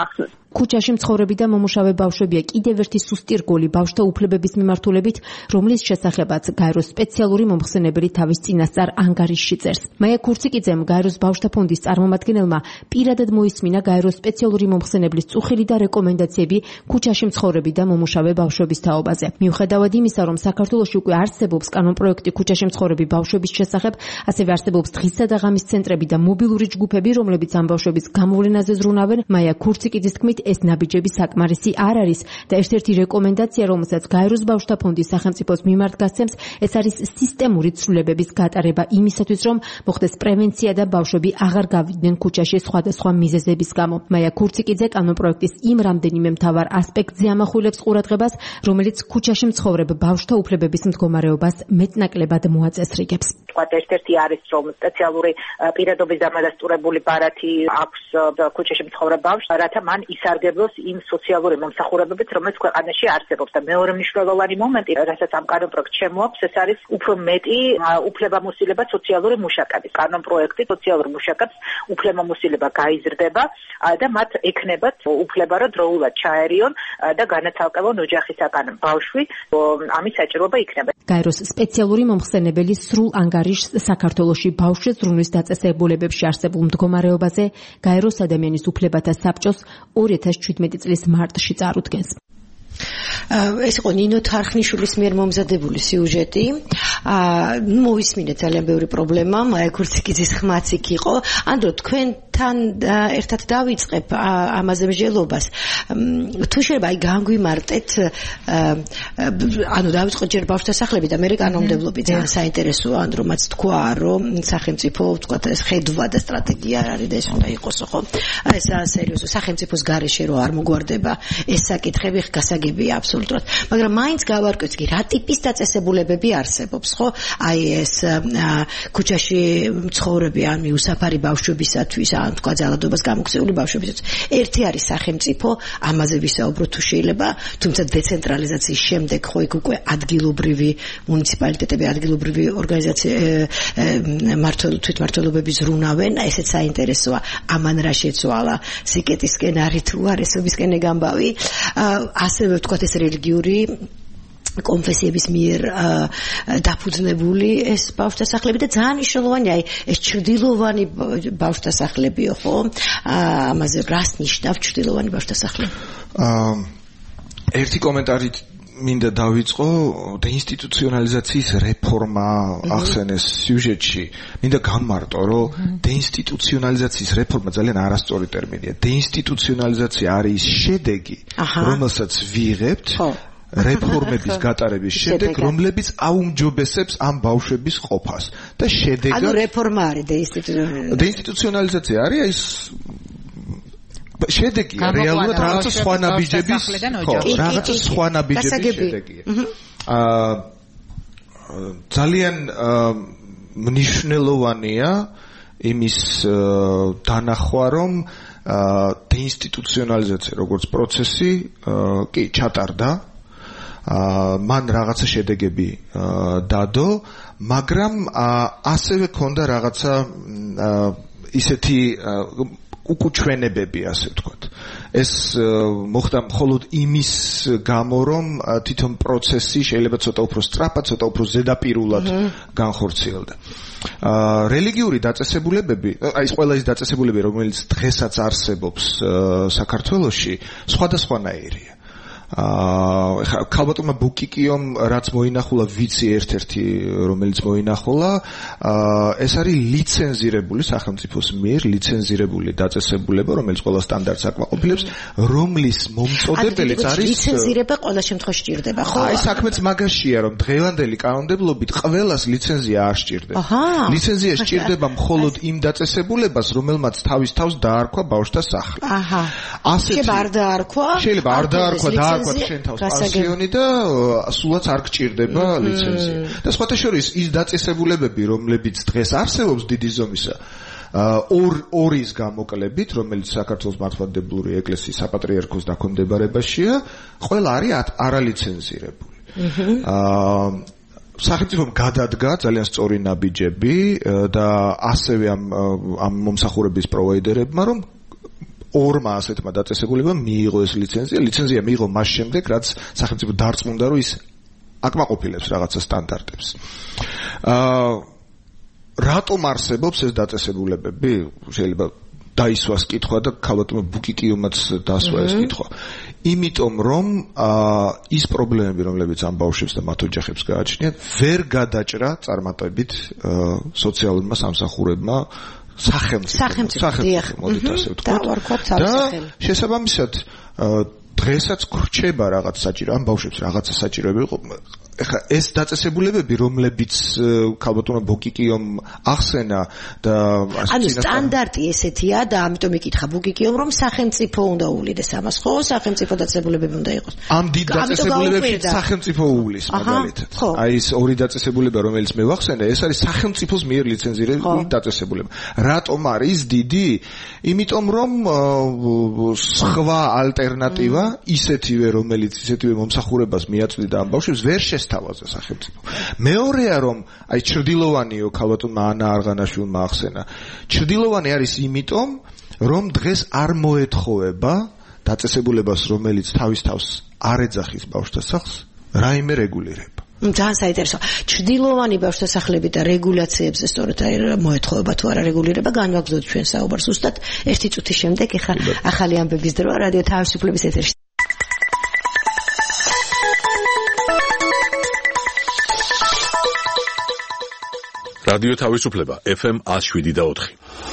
ქუჩაში მცხოვრები და მომუშავე ბავშვებია კიდევ ერთი სუსტი რგოლი ბავშვთა უფლებების მიმართულებით, რომლის შესახებაც გაეროს სპეციალური მომხსენებელი თავის წინასწარ ანგარიშში წერს. მაია ქურციკიძემ გაეროს ბავშვთა ფონდის წარმომადგენელმა პირადად მოისმინა გაეროს სპეციალური მომხსენებლის წუხილი და რეკომენდაციები ქუჩაში მცხოვრები და მომუშავე ბავშვების თაობაზე. მიუხედავად იმისა, რომ საქართველოში უკვე არსებობს კანონპროექტი ქუჩაში მცხოვრები ბავშვების შესახებ, ასევე არსებობს დღისა და ღამის ცენტრები და მობილური ჯგუფები, რომლებიც ამ ბავშვების გამოვლენაზე ზრუნავენ, მაია ქურციკიძის თქმით, ეს ნაბიჯები საკმარისი არ არის და ერთ-ერთი რეკომენდაცია, რომელსაც გაეროს ბავშვთა ფონდის სახელმწიფოს მიმართ გასცემს, ეს არის სისტემური ცვლილებების გატარება იმისათვის, რომ მოხდეს პრევენცია და ბავშვები აღარ გავიდნენ ქუჩაში სხვადასხვა მიზეზების გამო. მაია ქურციკიძე კანონპროექტის იმ რამდენიმე მთავარ ასპექტზე ამახვილებს ყურადღებას, რომელიც ქუჩაში მცხოვრებ ბავშვთა უფლებების მდგომარეობას მეტნაკლებად მოაწესრიგებს. ერთ-ერთი არის, რომ სპეციალური პირადობის დამადასტურებული ბარათი აქვს ქუჩაში მცხოვრებ ბავშვს, რათა მან ისარგებლოს იმ სოციალური მომსახურებებით, რომელიც ქვეყანაში არსებობს. და მეორე მნიშვნელოვანი მომენტი, რასაც ამ კანონპროექტს შემოაქვს, ეს არის უფრო მეტი უფლებამოსილება სოციალური მუშაკების. კანონპროექტი სოციალურ მუშაკებს უფლებამოსილება გაიზრდება და მათ ექნებათ უფლება, რომ დროულად ჩაერიონ და განაცალკევონ ოჯახისაგან ბავშვი, ამის საჭიროება იქნება. გაეროს სპეციალური მომხსენებელი სრულ ანგარიშს საქართველოში ბავშვის ზრუნვის დაწესებულებებში არსებულ მდგომარეობაზე გაეროს ადამიანის უფლებათა საბჭოს 2017 წლის მარტში წარუდგენს. ეს იყო ნინო თარხნიშვილის მიერ მომზადებული სიუჟეტი. მოვისმინეთ ძალიან ბევრი პრობლემა, მაია ქურციკიძის ხმაც იქ იყო. ანდრო თქვენთან ერთად დავიწყებ ამაზე მსჯელობას. თუ შეიძლება აი განგვიმარტეთ, ანუ დავიწყოთ ჯერ ბავშვთა სახლები და მე კანონმდებლობით ძალიან საინტერესოა, ანდრო მას თქვა, რომ სახელმწიფო ვთქვათ ეს ხედვა და სტრატეგია არის და ეს უნდა იყოსო, ხო? ეს სერიოზული სახელმწიფოს გარეშე რო არ მოგვარდება ეს საკითხები გასაგებია აბსოლუტურად, მაგრამ მაინც გავარკვევთ კი რა ტიპის დაწესებულებები არსებობს, ხო? აი ეს ქუჩაში მცხოვრები ან მიუსაფარი ბავშვებისათვის, ან თქვა ძალადობას გამოქცეული ბავშვებისათვის. ერთი არის სახელმწიფო, ამაზე ვისაუბროთ თუ შეიძლება, თუმცა დეცენტრალიზაციის შემდეგ ხო იქ უკვე ადგილობრივი მუნიციპალიტეტები, ადგილობრივი თვითმმართველობები ზრუნავენ, ესეც საინტერესოა. ამან რა შეცვალა, სიკეტისკენ არის თუ არესობისკენ გამბავი, ასევე ვთქვათ ეს რელიგიური კონფესიების მიერ დაფუძნებული ეს ბავშვთა სახლები და ძალიან მნიშვნელოვანია ეს ჩრდილოვანი ბავშვთა სახლებიო, ხო? ამაზე რას ნიშნავს ჩრდილოვანი ბავშვთა სახლები? ერთი კომენტარი მინდა დავიწყო, დეინსტიტუციონალიზაციის რეფორმა ახსენეს სიუჟეტში. მინდა გამარტო, რომ დეინსტიტუციონალიზაციის რეფორმა ძალიან არასწორი ტერმინია. დეინსტიტუციონალიზაცია არის შედეგი, რომელსაც ვიღებთ რეფორმების გატარების შედეგ, რომლებიც აუმჯობესებს ამ ბავშვების ყოფას. და შედეგად ანუ რეფორმა არის დეინსტიტუციონალიზაცია არის ის შედეგია რეალურად რაღაცა სხვა ნაბიჯების, ხო, რაღაცა სხვა ნაბიჯების შედეგია. ძალიან მნიშვნელოვანია იმის დანახვა, რომ დეინსტიტუციონალიზაცია როგორც პროცესი კი ჩატარდა, მან რაღაცა შედეგები დადო, მაგრამ ასევე ქონდა რაღაცა ისეთი უკუჩვენებები, ასე ვთქვათ. ეს მოხდა მხოლოდ იმის გამო, რომ თვითონ პროცესი შეიძლება ცოტა უფრო სწრაფად, ცოტა უფრო ზედაპირულად განხორციელდა. რელიგიური დაწესებულებები, აი ეს ყველა ის დაწესებულებები, რომელიც დღესაც არსებობს საქართველოში, სხვადასხვანაირია. ქალბატონმა ბუკიკიომ რაც მოინახულა ვიცი ერთ-ერთი რომელიც მოინახულა ეს არის ლიცენზირებული სახელმწიფოს მიერ ლიცენზირებული დაწესებულება რომელიც ყველა სტანდარტს აკმაყოფილებს რომლის მომწოდებელიც არის ლიცენზირება ყველა შემთხვევაში სჭირდება ხო? აი საქმეც მაგაშია რომ დღევანდელი კანონმდებლობით ყველას ლიცენზია არ სჭირდება. ლიცენზია სჭირდება მხოლოდ იმ დაწესებულებას რომელმაც თავის თავს დაარქვა ბავშვთა სახლი. შეიძლება არ დაარქვა? შეიძლება არ დაარქვა შენ თავს პანსიონი და სულაც არ გჭირდება ლიცენზია. და სხვათა შორის ის დაწესებულებები, რომლებიც დღეს არსებობს დიდი ზომისა, ორის გამოკლებით, რომელიც საქართველოს მართლმადიდებლური ეკლესიის საპატრიარქოს დაქვემდებარებაშია, ყველა არის არალიცენზირებული. სახელმწიფომ გადადგა ძალიან სწორი ნაბიჯები და ასევე ამ მომსახურების პროვაიდერებმა, რომ ორმა ასეთმა დაწესებულებამ მიიღო ეს ლიცენზია. ლიცენზია მიიღო მას შემდეგ, რაც სახელმწიფო დარწმუნდა, რომ ის აკმაყოფილებს რაღაცა სტანდარტებს. რატომ არსებობს ეს დაწესებულებები? შეიძლება დაისვას კითხვა და ქალბატონმა ბუკიკიომაც დასვა ეს კითხვა. იმიტომ რომ ის პრობლემები, რომლებიც ამ ბავშვებს და მათ ოჯახებს გააჩნიათ, ვერ გადაჭრა წარმატებით სოციალურმა სამსახურებმა სახელმწიფო მოდით ასე ვთქვათ. და შესაბამისად დღესაც გვრჩება რაღაც საჭირო ამ ბავშვებს რაღაცა საჭიროები იყო. ეხლა ეს დაწესებულებები, რომლებიც ქალბატონმა ბუკიკიომ ახსენა და ანუ სტანდარტი ესეთია და ამიტომ იკითხა ბუკიკიომ, რომ სახელმწიფო უნდა უვლიდეს ამას, ხო? სახელმწიფო დაწესებულებები უნდა იყოს. ამ დიდ დაწესებულებებში სახელმწიფო უვლის მაგალითად. აი ეს ორი დაწესებულება, რომელიც მე ვახსენე, ეს არის სახელმწიფოს მიერ ლიცენზირებული დაწესებულება. რატომ არის დიდი? იმიტომ რომ სხვა ალტერნატივა ისეთივე, რომელიც ისეთივე მომსახურებას მიაწვდიდა ამ ბავშვებს, ვერ შესთავაზა სახელმწიფო. მეორეა, რომ აი ჩრდილოვანიო ქალბატონმა ანა არღანაშვილმა ახსენა. ჩრდილოვანი არის იმიტომ, რომ დღეს არ მოეთხოვება დაწესებულებას, რომელიც თავის თავს არ ეძახის ბავშვთა სახლს, რაიმე რეგულირება. ძალიან საინტერესო. ჩრდილოვანი ბავშვთა სახლები და რეგულაციებზე სწორედ მოეთხოვება თუ არა რეგულირება, განვაგრძოთ ჩვენ საუბარს ზუსტად 1 წუთის შემდეგ. ეხლა ახალი ამბების დრო რადიო თავისუფლების ეთერში. რადიო თავისუფლება FM 107.4.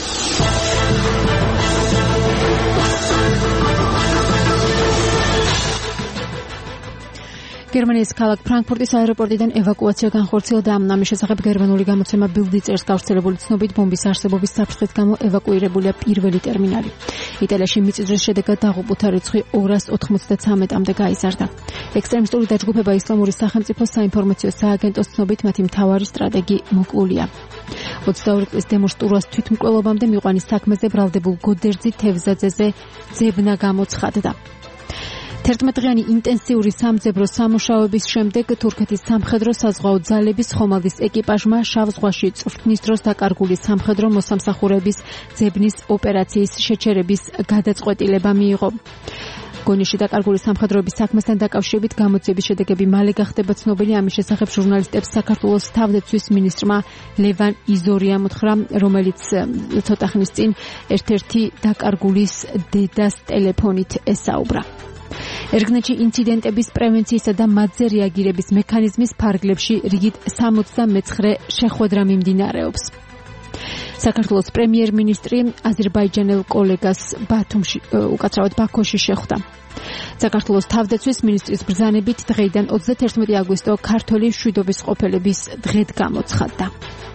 გერმანიის ქალაქ ფრანკფურტის აეროპორტიდან ევაკუაცია განხორციელდა. ამის შესახებ გერმანული გამოცემა ბილდი წერს გავრცელებული ცნობით, ბომბის არსებობის საფრთხის გამო ევაკუირებულია პირველი ტერმინალი. იტალიაში მიწისძვრის შედეგად დაღუპულთა რიცხვი 293-მდე გაიზარდა. ექსტრემისტული დაჯგუფება ისლამური სახელმწიფოს საინფორმაციო სააგენტოს ცნობით, მათი მთავარი სტრატეგი მოკლულია. 22 წლის დემონსტრაციას თვითმკვლელობამდე მიყვანის საქმეზე ბრალდებულ გოდერძი თევზაძეზე ძებნა გამოცხადდა. 11-დღიანი ინტენსიური სამძებრო სამუშაოების შემდეგ თურქეთის სამხედრო-საზღვაო ძალების ხომალდის ეკიპაჟმა შავ ზღვაში წვრთნის დროს დაკარგული სამხედრო მოსამსახურების ძებნის ოპერაციის შეჩერების გადაწყვეტილება მიიღო. გონიში დაკარგული სამხედროების საქმესთან დაკავშირებით გამოძიების შედეგები მალე გახდება ცნობილი. ამის შესახებ ჟურნალისტებს საქართველოს თავდაცვის მინისტრმა ლევან იზორია მოთხრა, რომელიც ცოტა ხნის წინ ერთ-ერთი დაკარგულის დედას ტელეფონით ესაუბრა. ერგნეთში ინციდენტების პრევენციისა და მათზე რეაგირების მექანიზმის ფარგლებში რიგით 69 შეხვედრა მიმდინარეობს. საქართველოს პრემიერ-მინისტრი აზერბაიჯანელ კოლეგას ბათუმში, უკაცრავად ბაქოში შეხვდა. საქართველოს თავდაცვის მინისტრის ბრძანებით დღეიდან 31 აგვისტო ქართველი მშვიდობის ყოფილების დღედ გამოცხადდა.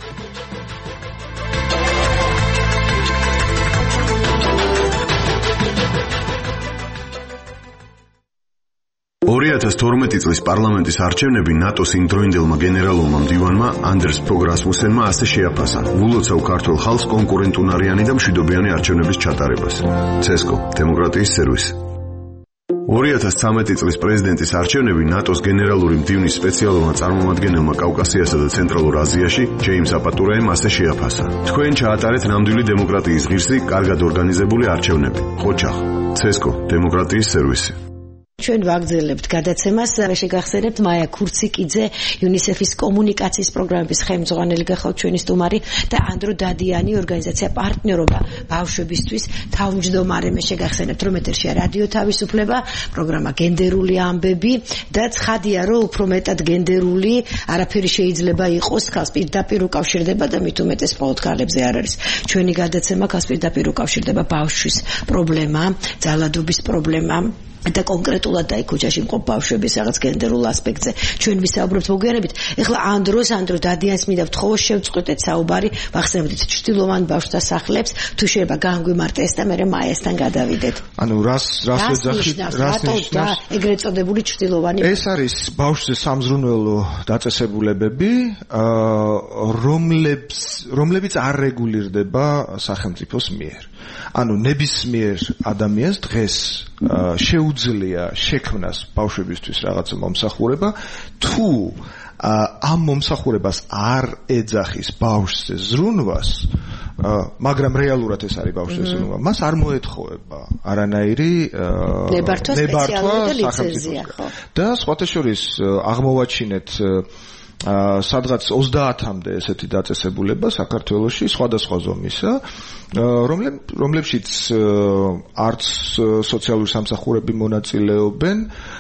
2012 წლის პარლამენტის არჩევნები ნატოს იმდროინდელმა გენერალურმა მდივანმა ანდერს ფოგ რასმუსენმა ასე შეაფასა: "ვულოცავ ქართულ ხალხს კონკურენტუნარიანი და მშვიდობიანი არჩევნების ჩატარებას." CESCO დემოკრატიის სერვისი. 2013 წლის პრეზიდენტის არჩევნები ნატოს გენერალური მდივნის სპეციალურმა წარმომადგენელმა კავკასიასა და ცენტრალურ აზიაში ჯეიმს აპატურაემ ასე შეაფასა: "თქვენ ჩაატარეთ ნამდვილი დემოკრატიის ღირსი, კარგად ორგანიზებული არჩევნები." ხოჩახ. CESCO დემოკრატიის სერვისი. ჩვენ ვაგრძელებთ გადაცემას. შეგახსენებთ მაია ქურციკიძე, UNICEF-ის კომუნიკაციის პროგრამების ხელმძღვანელი გახავთ ჩვენი სტუმარი და ანდრო დადიანი, ორგანიზაცია პარტნიორობა ბავშვებისთვის თავმჯდომარე. მე შეგახსენებთ, რომ ეთერშია რადიო თავისუფლება, პროგრამა გენდერული ამბები და ცხადია, რომ უფრო მეტად გენდერული არაფერი შეიძლება იყოს, ხალხს პირდაპირ უკავშირდება და მით უმეტეს მხოლოდ ქალებზე არ არის. ჩვენი გადაცემა ხალხს პირდაპირ უკავშირდება ბავშვის პრობლემა, ძალადობის პრობლემა. და კონკრეტულად აი ქუჩაში მყოფ ბავშვების რაღაც გენდერულ ასპექტზე ჩვენ ვისაუბრებთ მოგვიანებით. ეხლა ანდრო დადიანს მინდა ვთხოვო, შევწყვეტეთ საუბარი, ვახსენებთ ჩრდილოვან ბავშვთა სახლებს, თუ შეიძლება განგვიმარტე ეს და მე მაიასთან გადავიდეთ. ანუ რას ნიშნავს ეგრეთ წოდებული ჩრდილოვანი? ეს არის ბავშვზე სამზრუნველო დაწესებულებები, რომლებიც არ რეგულირდება სახელმწიფოს მიერ. ანუ ნებისმიერ ადამიანს დღეს შეუძლია შექმნას ბავშვებისთვის რაღაცა მომსახურება თუ ამ მომსახურებას არ ეძახის ბავშვზე ზრუნვას მაგრამ რეალურად ეს არის ბავშვზე ზრუნვა მას არ მოეთხოვება არანაირი ნებართვა ლიცენზია ხო და სხვათა შორის აღმოვაჩინეთ სადღაც 30-მდე ესეთი დაწესებულება საქართველოში სხვადასხვა ზომისა რომლებშიც არც სოციალური სამსახურები მონაწილეობენ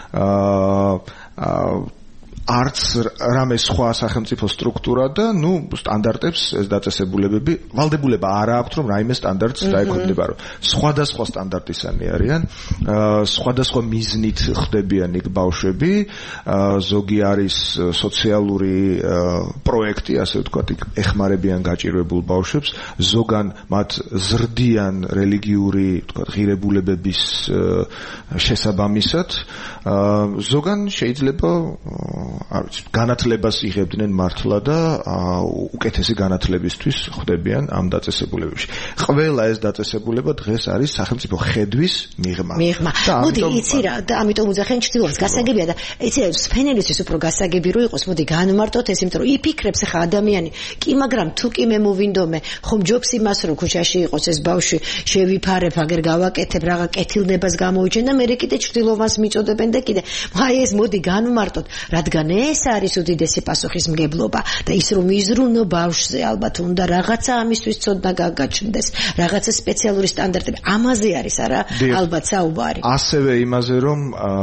არც რამე სხვა სახელმწიფო სტრუქტურა და სტანდარტებს ეს დაწესებულებები ვალდებულება არ აქვს რომ რაიმე სტანდარტს დაეკუთვნება რომ სხვადასხვა სტანდარტისანი არიან სხვადასხვა მიზნით ხდებიან იქ ბავშვები ზოგი არის სოციალური პროექტი ასე ვთქვათ იქ ეხმარებიან გაჭირვებულ ბავშვებს ზოგან მათ ზრდიან რელიგიური ვთქვათ ღირებულებების შესაბამისად ზოგან შეიძლება განათლებას იღებდნენ მართლა და უკეთესი განათლებისთვის ხდებიან ამ დაწესებულებებში. ყველა ეს დაწესებულება დღეს არის სახელმწიფო ხედვის მიღმა. მოდი იცი რა და ამიტომ უძახენ ჩრდილოეთს გასაგებია და იცი რა სფენელისთვის უფრო გასაგები რო იყოს მოდი განმარტოთ ეს იმიტომ რომ იფიქრებს ხა ადამიანი კი მაგრამ თუ კი მე მოვინდომე ხომ ჯობს იმას რომ ქუჩაში იყოს ეს ბავშვი შევიფარებ აგერ გავაკეთებ რაღა კეთილნებას გამოვიჩენ და მე კიდე ჩრდილოვანს მიწოდებენ და კიდე აი ეს მოდი განმარტოთ რადგან ეს არის უდიდესი პასუხისმგებლობა და ის რომ იზრუნო ბავშვზე ალბათ უნდა რაღაცა ამისთვის ცოდნა გაგაჩნდეს რაღაცა სპეციალური სტანდარტები ამაზე არის არა ალბათ საუბარი ასევე იმაზე რომ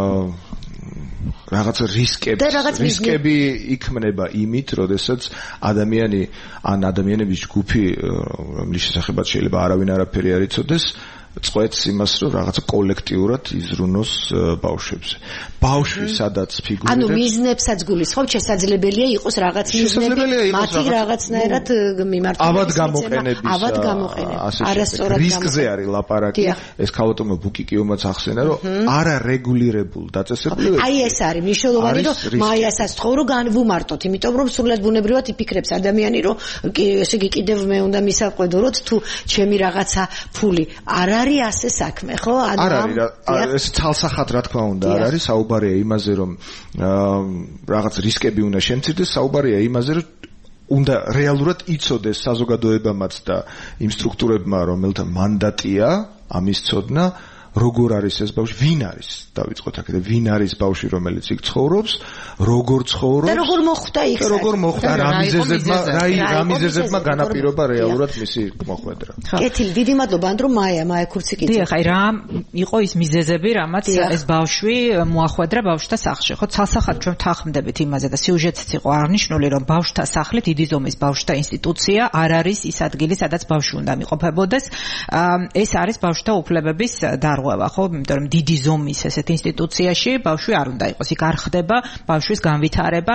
რაღაცა რისკები იქმნება იმით როდესაც ადამიანი ან ადამიანების ჯგუფი რომლის შესახებაც შეიძლება არავინ არაფერი არ იცოდეს წყვეტს იმას რომ რაღაცა კოლექტიურად იზრუნოს ბავშვებზე. ბავშვი სადაც ფიგურირებს ანუ მიზნებსაც გულისხმობ შესაძლებელია იყოს რაღაც მიზნები მათი რაღაცნაირად მიმართულებით ავად გამოყენების არასწორად რისკზე არის ლაპარაკი ეს ქალბატონო ბუკიკიომაც ახსენა რომ არა რეგულირებულ დაწესებულებებში აი ეს არის მნიშვნელოვანი რომ მაიასაც თხოვ რომ განვუმარტოთ იმიტომ რომ სრულად ბუნებრივად იფიქრებს ადამიანი რომ ესე იგი კიდევ მე უნდა მისაყვედუროთ თუ ჩემი რაღაცა ფული არ არის ასე საქმე, ხო? არ არის, ეს ცალსახად რა თქმა უნდა არ არის, საუბარია იმაზე, რომ რაღაც რისკები უნდა შემცირდეს, საუბარია იმაზე, რომ უნდა რეალურად იცოდეს საზოგადოებამაც და იმ სტრუქტურებმა, რომელთა მანდატია ამის ცოდნა, როგორ არის ეს ბავშვი, ვინ არის? დავიწყოთ აქედან, ვინ არის ბავშვი, რომელიც იქ ცხოვრობს, როგორ ცხოვრობს? და როგორ მოხვდა იქ? როგორ მოხვდა რა მიზეზებმა განაპირობა რეალურად მისი მოხვედრა. კეთილი, დიდი მადლობა ანდრო მაია ქურციკიძე. დიახ, აი რა იყო ის მიზეზები, რამაც ეს ბავშვი მოახვედრა ბავშვთა სახლში. ხო, ცალსახად ჩვენ თანხმდებით იმაზე და სიუჟეტიც იყო აღნიშნული, რომ ბავშვთა სახლი დიდი ზომის ბავშვთა ინსტიტუცია არ არის ის ადგილი, სადაც ბავშვი უნდა მიყოფებოდეს. ეს არის ბავშვთა უფლებების დარღვევა, ხო? იმიტომ რომ დიდი ზომის ესეთ ინსტიტუციაში ბავშვი არ უნდა იყოს. იქ არ ხდება ბავშვის განვითარება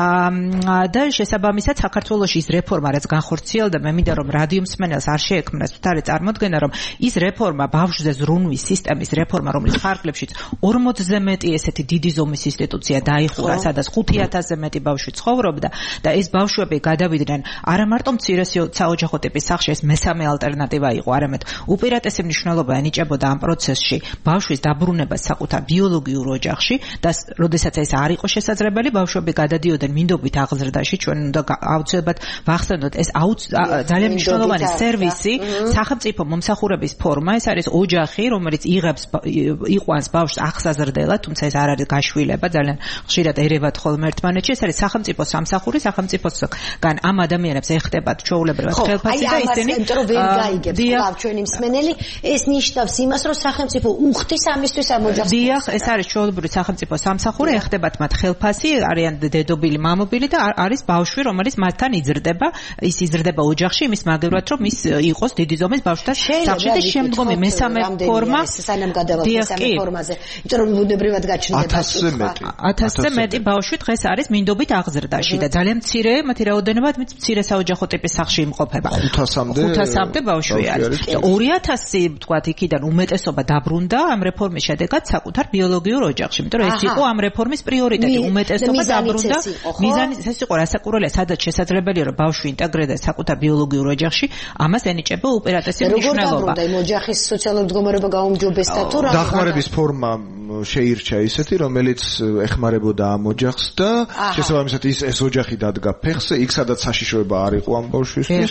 და შესაბამისად საქართველოში ის რეფორმა რაც განხორციელდა, მე მინდა რომ რადიო მსმენელს არ შეექმნას თვითარი წარმოდგენა, რომ ის რეფორმა ბავშვზე ზრუნვის სისტემის რეფორმა, რომელიც ხარგლებშიც 40-ზე მეტი ესეთი დიდი ზომის ინსტიტუცია დაიხურა, სადაც 5000-ზე მეტი ბავშვი ცხოვრობდა და ეს ბავშვები გადავიდნენ არა მარტო მცირე საოჯახო ტიპის სახლში, ეს მესამე ალტერნატივა იყო, არამედ უპირატესი მნიშვნელობა ენიჭებოდა ამ პროცესში ბავშვის დაბრუნებას საკუთარ ბიოლოგიურ ოჯახში და როდესაც ეს არ იყო შესაძლებელი, ბავშვები გადადიოდნენ მინდობით აღზრდაში. ჩვენ უნდა აუცილებლად ვახსენოთ ეს ძალიან მნიშვნელოვანი სერვისი, სახელმწიფო მომსახურების ფორმა, ეს არის ოჯახი, რომელიც იყვანს ბავშვს აღსაზრდელად, თუმცა ეს არ არის გაშვილება, ძალიან ხშირად ერევათ ხოლმე ერთმანეთში, ეს არის სახელმწიფო სამსახური, სახელმწიფოსგან ამ ადამიანებს ეხდებათ ჩვეულებრივად ხელფასი და ისინი იმიტომ რომ ვერ გაიგებს კლავ ჩვენი მსმენელი, ეს ნიშნავს იმას, რომ სახელმწიფო უხდის ამისთვის ამ ოჯახს. დიახ, ეს არის ჩვეულებრივი სახელმწიფო სამსახური, ეხდებათ მათ ხელფასი, არიან დედობილი, მამობილი და არის ბავშვი, რომელიც მათთან იზრდება, ის იზრდება ოჯახში, იმის მაგევრად, რომ ის იყოს დიდი ზომის ბავშვთა სახლში და შემდგომი მესამე ფორმა სანამ გადავალთ მესამე ფორმაზე. იმიტომ რომ ბუნებრივად გაჩნდება 1000-ზე მეტი ბავშვი დღეს არის მინდობით აღზრდაში და ძალიან მცირე, მათი რაოდენობა მცირე საოჯახო ტიპის სახლში იმყოფება. 500-მდე ბავშვი არის. 2000 ვთქვათ, იქიდან უმეტესობა დაბრუნდა ამ რეფორმის შედეგად საკუთარ ბიოლოგიურ ოჯახში, იმიტომ რომ ეს იყო ამ რეფორმის პრიორიტეტი, უმეტესობა დაბრუნდა. მიზანიც ეს იყო, რასაკვირველია, სადაც შესაძლებელია რომ ბავშვი ინტეგრირდეს საკუთარ ბიოლოგიურ ოჯახში, ამას ენიჭება უპირატესი მნიშვნელობა. როგორ დაბრუნდა იმ ოჯახის სოციალური მდგომარეობა გაუმჯობესდა თუ რა? დახმარების ფორმა შეირჩა ისეთი, რომელიც ეხმარებოდა ამ ოჯახს და შესაბამისად ეს ოჯახი დადგა ფეხზე, იქ სადაც საშიშროება არ იყო ამ ბავშვისთვის.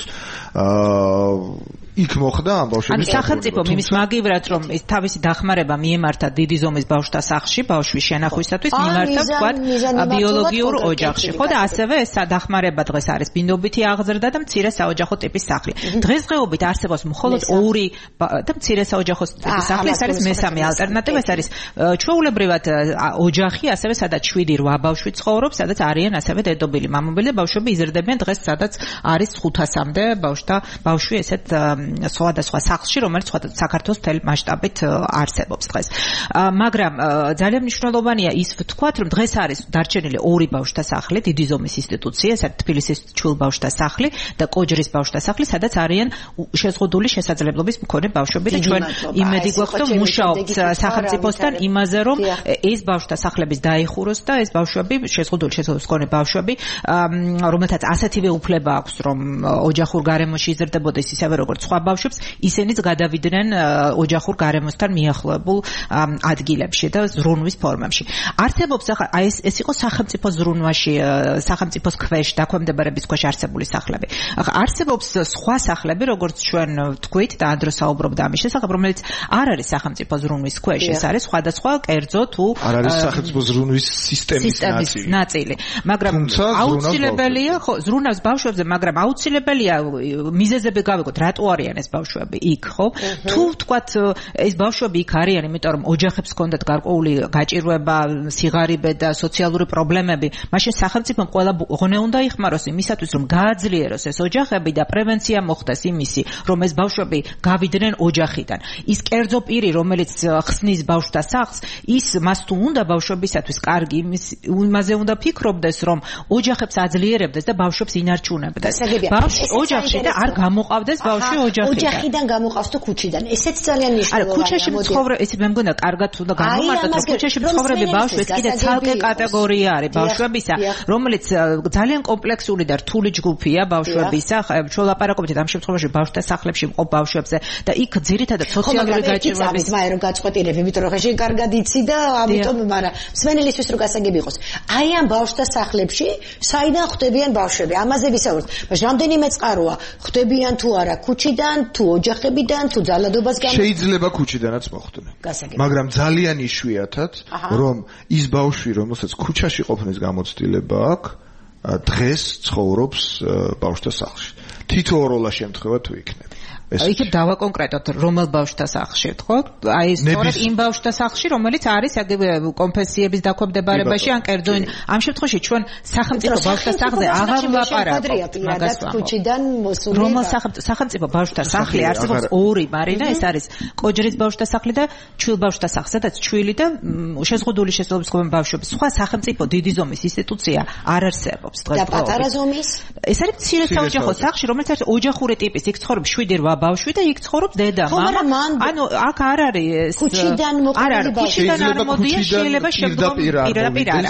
იქ მოხდა ამ ბავშვების სახელმწიფო იმის მაგივრად რომ ის თავისი დახმარება მიემართა დიდი ზომის ბავშვთა სახლში ბავშვის შენახვისათვის მიმართა ვთქვათ ბიოლოგიურ ოჯახში ხო და ასევე ეს დახმარება დღეს არის ბინდობითი აღზრდა და მცირე საოჯახო ტიპის სახლი დღესდღეობით არსებობს მხოლოდ ორი და მცირე საოჯახო ტიპის სახლი ეს არის მესამე ალტერნატივა ეს არის ჩვეულებრივად ოჯახი ასევე სადაც 7-8 ბავშვი ცხოვრობს სადაც არიან ასევე დედობილი მამობელი და ბავშვები იზრდებიან დღეს სადაც არის 500-მდე ბავშვი ესეთ სხვადასხვა სახლში, რომელიც საქართველოს მთელ მასშტაბით არსებობს დღეს. მაგრამ ძალიან მნიშვნელოვანია ის ვთქვათ, რომ დღეს არის დარჩენილი ორი ბავშვთა სახლი, დიდი ზომის ინსტიტუცია, ეს არის თბილისის ჩვილ ბავშვთა სახლი და კოჯრის ბავშვთა სახლი, სადაც არიან შეზღუდული შესაძლებლობის მქონე ბავშვები და ჩვენ იმედი გვაქვს, რომ მუშაობთ სახელმწიფოსთან იმაზე, რომ ეს ბავშვთა სახლების დაიხუროს და ეს ბავშვები შეზღუდული შესაძლებლობის მქონე ბავშვები, რომელთაც ასეთივე უფლება აქვს, რომ ოჯახურ გარემოში იზრდებოდეს ისევე როგორც სხვა ბავშვებს ისინიც გადავიდნენ ოჯახურ გარემოსთან მიახლოებულ ადგილებში და ზრუნვის ფორმებში. არსებობს ახლა ეს იყო სახელმწიფოს ზრუნვაში, სახელმწიფოს ქვეშ, დაქვემდებარების ქვეშ არსებული სახლები. ახლა არსებობს სხვა სახლები, როგორც ჩვენ ვთქვით და ანდრო საუბრობდა ამის შესახებ, რომელიც არ არის სახელმწიფოს ზრუნვის ქვეშ, ეს არის სხვადასხვა კერძო თუ არ არის სახელმწიფოს ზრუნვის სისტემის ნაწილი. მაგრამ აუცილებელია, ხო, ზრუნავს ბავშვებზე, მაგრამ აუცილებელია მიზეზები გავიგოთ, რატო არიან ეს ბავშვები იქ, ხო? თუ ვთქვათ ეს ბავშვები იქ არიან, იმიტომ რომ ოჯახებს ჰქონდათ გარკვეული გაჭირვება, სიღარიბე და სოციალური პრობლემები, მაშინ სახელმწიფომ ყველა ღონე უნდა იხმაროს იმისათვის, რომ გააძლიეროს ეს ოჯახები და პრევენცია მოხდეს იმისი, რომ ეს ბავშვები გავიდნენ ოჯახიდან. ის კერძო პირი, რომელიც ხსნის ბავშვთა სახლს, მას თუ უნდა ბავშვებისათვის კარგი, იმაზე უნდა ფიქრობდეს, რომ ოჯახებს აძლიერებდეს და ბავშვებს ინარჩუნებდეს. ბავშვი ოჯახში და არ გამოყავდეს ბავშვი ოჯახიდან გამოყავს თუ ქუჩიდან. ესეც ძალიან მნიშვნელოვანია. ქუჩაში მცხოვრები, ესე მე მგონა კარგად უნდა გამომარტოთ, რომ ქუჩაში მცხოვრები ბავშვი ეს კიდე ცალკე კატეგორია არის ბავშვებისა, რომელიც ძალიან კომპლექსური და რთული ჯგუფია ბავშვებისა. შოლაპარაკობთ ამ შემთხვევაში ბავშვთა სახლებში მყოფ ბავშვებზე და იქ ძირითადად სოციალური გაჭირვების მაე რომ გაწყვეტილებ, იმიტომ რომ ხეში კარგად იცი და ამიტომ მაგრამ მსმენელისთვის რო გასაგები იყოს. აი ამ ბავშვთა სახლებში საიდან ხვდებიან ბავშვები? ამაზე ვისაუბროთ. მაგრამ რამდენიმე წყაროა ხვდებიან თუ არა ქუჩიდან, თუ ოჯახებიდან, თუ ძალადობას გამო. შეიძლება ქუჩიდანაც მოხვდნენ. მაგრამ ძალიან იშვიათად, რომ ის ბავშვი, რომელსაც ქუჩაში ყოფნის გამოცდილება აქვს, დღეს ცხოვრობს ბავშვთა სახლში. თითოეულა შემთხვევა თუ იქნება. იქ დავაკონკრეტოთ რომელ ბავშვთა სახლში, ხო? აი სწორედ იმ ბავშვთა სახლში, რომელიც არის აგებე კონფესიების დაქვემდებარებაში ან კერძო ამ შემთხვევაში ჩვენ სახელმწიფო ბავშვთა სახლზე აღარ ვლაპარაკობთ მაგას ქუჩიდან მოსული. რომელ სახელმწიფო ბავშვთა სახლი არსებობს ორი, მარინა, ეს არის კოჯრის ბავშვთა სახლი და ჩვილ ბავშვთა სახლი, სადაც ჩვილი და შეზღუდული შესაძლებლობის მქონე ბავშვები. სხვა სახელმწიფო დიდი ზომის ინსტიტუცია არ არსებობს დღესდღეობით. და პატარა ზომის? ეს არის მცირე საოჯახო სახლი, რომელიც არის ოჯახური ტიპის, იქ ცხოვრობს 7-8 ბავშვი და იქ ცხოვრობს დედა, მამა. ანუ აქ არ არის ქუჩიდან მოყოლილი ბავშვი. ქუჩიდან არ მოდიან, შეიძლება შემდგომ პირდაპირ არა.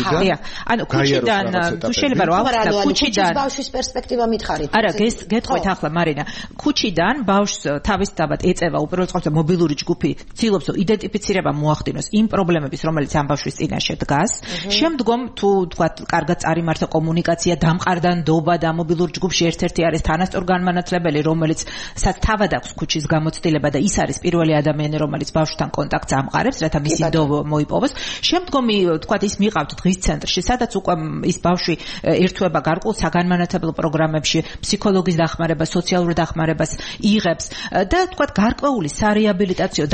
ანუ ქუჩიდან თუ შეიძლება რომ ავხსნა ქუჩიდან ბავშვის პერსპექტივა მითხარით. არა, გეტყვით ახლა მარინა. ქუჩიდან ბავშვს თავისთავად ეწევა უპირველეს მობილური ჯგუფი, ცდილობს რომ იდენტიფიცირება მოახდინოს იმ პრობლემების, რომელიც ამ ბავშვის წინაშე დგას. შემდგომ თუ თქვათ კარგად წარიმართა კომუნიკაცია, დამყარდანდობა და მობილურ ჯგუფში ერთ-ერთი არის თანასწორ განმანათლებელი, რომელიც თავად აქვს ქუჩის გამოცდილება და ის არის პირველი ადამიანი, რომელიც ბავშვთან კონტაქტს ამყარებს, რათა მისი დო მოიპოვოს. შემდგომი, თქვათ, ის მიყავთ დღის ცენტრში, სადაც უკვე ის ბავშვი ერთვება გარკვეულ საგანმანათლებლო პროგრამებში, ფსიქოლოგის დახმარებას, სოციალურ დახმარებას იღებს და, თქვათ, გარკვეული სარეაბილიტაციო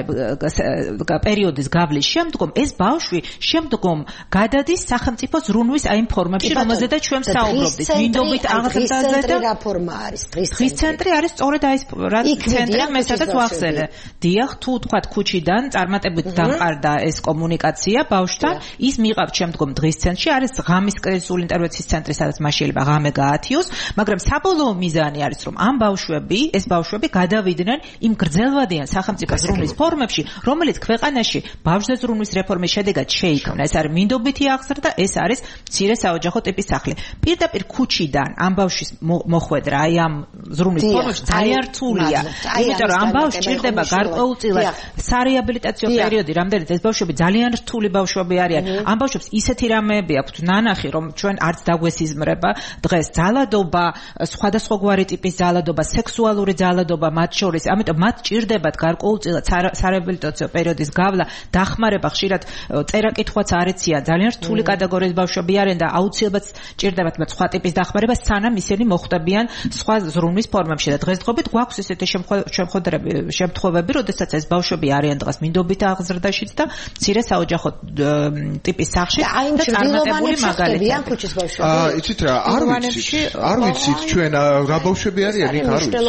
პერიოდის გავლის შემდგომ ეს ბავშვი შემდგომ გადადის სახელმწიფო ზრუნვის აი იმ ფორმებში, რომელზედაც ჩვენ საუბრობდით. მინდობით აღზრდაზე და რა ფორმა არის დღის ცენტრი არის სწორედ სწორედ აი ეს რაც ცენტრი მე სადაც ვახსენე. დიახ, თუ თქვათ ქუჩიდან წარმატებით დამყარდა ეს კომუნიკაცია ბავშვთან, ის მიიღავს შემდგომ დღის ცენტრში, არის ღამის კრიზისული ინტერვენციის ცენტრი, სადაც მას შეიძლება ღამე გაათიოს, მაგრამ საბოლოო მიზანი არის, რომ ამ ეს ბავშვები გადავიდნენ იმ გრძელვადიან სახელმწიფო ზრუნვის ფორმებში, რომელიც ქვეყანაში ბავშვზე ზრუნვის რეფორმის შედეგად შეიქმნა. ეს არის მინდობითი აღზრდა, ეს არის მცირე საოჯახო ტიპის სახლი. პირდაპირ ქუჩიდან ამ ბავშვის მოხვედრა აი ამ ზრუნვის ფორმებში ძალიან რთულია. იმიტომ რომ ამ ბავშვს ჭირდება გარკვეულწილად სარეაბილიტაციო პერიოდი, რამდენიც ეს ბავშვები ძალიან რთული ბავშვები არიან. ამ ბავშვებს ისეთი რამეები აქვთ ნანახი, რომ ჩვენ არც დაგვესიზმრება დღეს ძალადობა, სხვადასხვაგვარი ტიპის ძალადობა, სექსუალური ძალადობა მათ შორის. ამიტომ მათ ჭირდებათ გარკვეულწილად სარეაბილიტაციო პერიოდის გავლა, დახმარება, ხშირად წერა-კითხვაც არ ეციან. ძალიან რთული კატეგორიის ბავშვები არიან და აუცილებლად ჭირდებათ მათ სხვა ტიპის დახმარება, სანამ ისინი მოხვდებიან სხვა ზრუნვის ფორმებში. და დღესდღეობით გვაქვს ესეთი შემთხვევები, როდესაც ეს ბავშვები არიან დღეს მინდობით აღზრდაშიც და მცირე საოჯახო ტიპის სახლში და წარმატებული მაგალითია. იცით რა, არ ვიცით ჩვენ რა ბავშვები არიან, იქ არ ვიცით.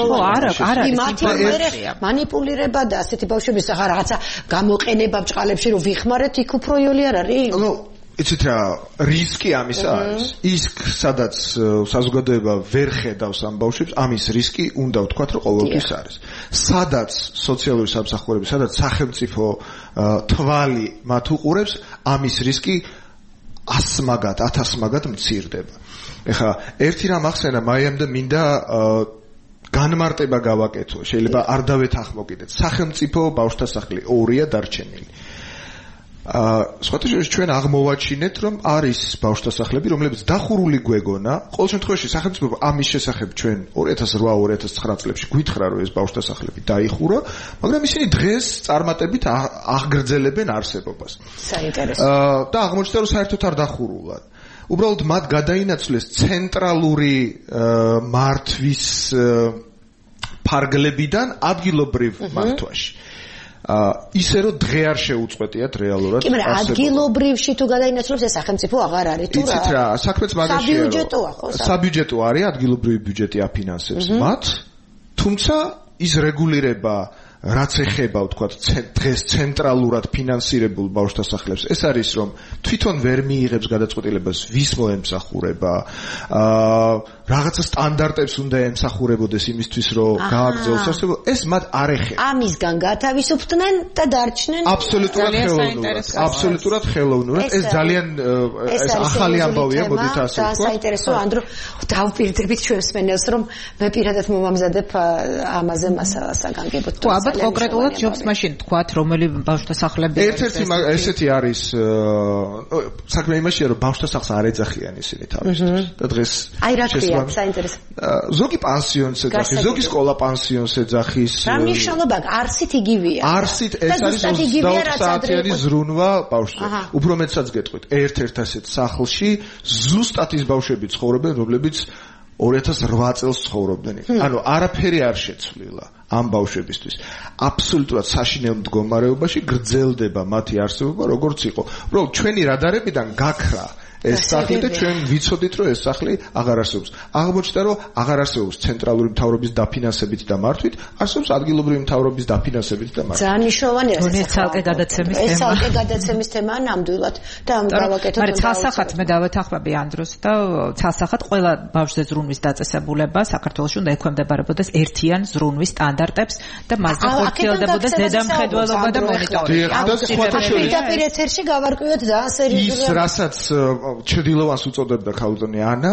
არა, მანიპულირება და ასეთი ბავშვების რაღაცა გამოყენება ბჭყალებში რომ ვიხმარეთ, იქ უფრო იოლი არ არის. იცით რა, რისკი ამისა არის. ის სადაც საზოგადოება ვერ ხედავს ამ ბავშვებს, ამის რისკი უნდა ვთქვათ, რომ ყოველთვის არის. სადაც სოციალური სამსახურები, სადაც სახელმწიფო თვალი მათ უყურებს, ამის რისკი 100 მაგათ, 1000 მაგათ მცირდება. ეხლა ერთი რამ ახსენა, მაიამდე მინდა განმარტება გავაკეთო. შეიძლება არ დავეთანხმო კიდეც. სახელმწიფო ბავშვთა სახლი 2-ია დარჩენილი. სხვათა შორის ჩვენ აღმოვაჩინეთ, რომ არის ბავშვთა სახლები, რომლებიც დახურული გვეგონა. ყოველ შემთხვევაში სახელმწიფო ამის შესახებ ჩვენ 2008-2009 წლებში გვითხრა, რომ ეს ბავშვთა სახლები დაიხურა, მაგრამ ისინი დღეს წარმატებით აღგრძელებენ არსებობას. საინტერესო. და აღმოჩნდა, რომ საერთოდ არ დახურულან. უბრალოდ მათ გადაინაცვლეს ცენტრალური მართვის ფარგლებიდან ადგილობრივ მართვაში. ისე რომ დღე არ შეუწყვეტიათ რეალურად. კი, მაგრამ ადგილობრივში თუ გადაინაცვლებს ეს სახელმწიფო აღარ არის თუ რა. იცით რა, საქმეც მაგაშია. საბიუჯეტოა ხო? საბიუჯეტო არის, ადგილობრივი ბიუჯეტი აფინანსებს მათ, თუმცა ის რეგულირება რაც ეხება, ვთქვათ, დღეს ცენტრალურად ფინანსირებულ ბავშვთა სახლებს, ეს არის, რომ თვითონ ვერ მიიღებს გადაწყვეტილებას, ვის მოემსახურება, რაღაცა სტანდარტებს უნდა ემსახურებოდეს იმისთვის, რომ გააგრძელოს არსებობა, ეს მათ არ ეხება. ამისგან გათავისუფლდნენ და დარჩნენ აბსოლუტურად ხელოვნურად. ეს ძალიან ეს ახალი ამბავია, მოდით ასე ვთქვათ. საინტერესო, ანდრო, დავპირდებით ჩვენს მენელს, რომ მე პირადად მომამზადებ ამაზე მასალას საგანგებოდ. კონკრეტულად ჯობს მაშინ თქვათ, რომელი ბავშვთა სახლები ერთ-ერთი ესეთი არის საქმე იმაშია, რომ ბავშვთა სახლს არ ეძახიან ისინი თავისთვის. და დღეს აი რა ქვია, საინტერესო. ზოგი პანსიონს ეძახის, ზოგი სკოლა პანსიონს ეძახის. რა მნიშვნელობა აქვს? არსით იგივეა. არსით ეს არის 24 საათიანი ზრუნვა ბავშვზე. უფრო მეტსაც გეტყვით, ერთ-ერთ ასეთ სახლში ზუსტად ის ბავშვები ცხოვრობენ, რომლებიც 2008 წელს ცხოვრობდნენ. ანუ არაფერი არ შეცვლილა ამ ბავშვებისთვის. აბსოლუტურად საშინელ მდგომარეობაში გრძელდება მათი არსებობა, როგორც იყო. უბრალოდ ჩვენი რადარებიდან გაქრა ეს სახლი და ჩვენ ვიცოდით, რომ ეს სახლი აღარ არსებობს. აღმოჩნდა, რომ აღარ არსებობს ცენტრალური მთავრობის დაფინანსებით და მართვით, არსებობს ადგილობრივი მთავრობის დაფინანსებით და მართვით. ძალიან მნიშვნელოვანია ეს ცალკე გადაცემის თემა. ეს ცალკე გადაცემის თემაა ნამდვილად და გავაკეთოთ. მაგრამ ცალსახად მე დავეთანხმები ანდროს და ცალსახად ყველა ბავშვზე ზრუნვის დაწესებულება საქართველოში უნდა ექვემდებარებოდეს ერთიან ზრუნვის სტანდარტებს და მასზე ხორციელდებოდეს ზედამხედველობა და მონიტორინგი. პირდაპირ ეთერში გავარკვიოთ და სერიოზულად. ის რასაც ჩრდილოვანს უწოდებდა ქალბატონი ანა,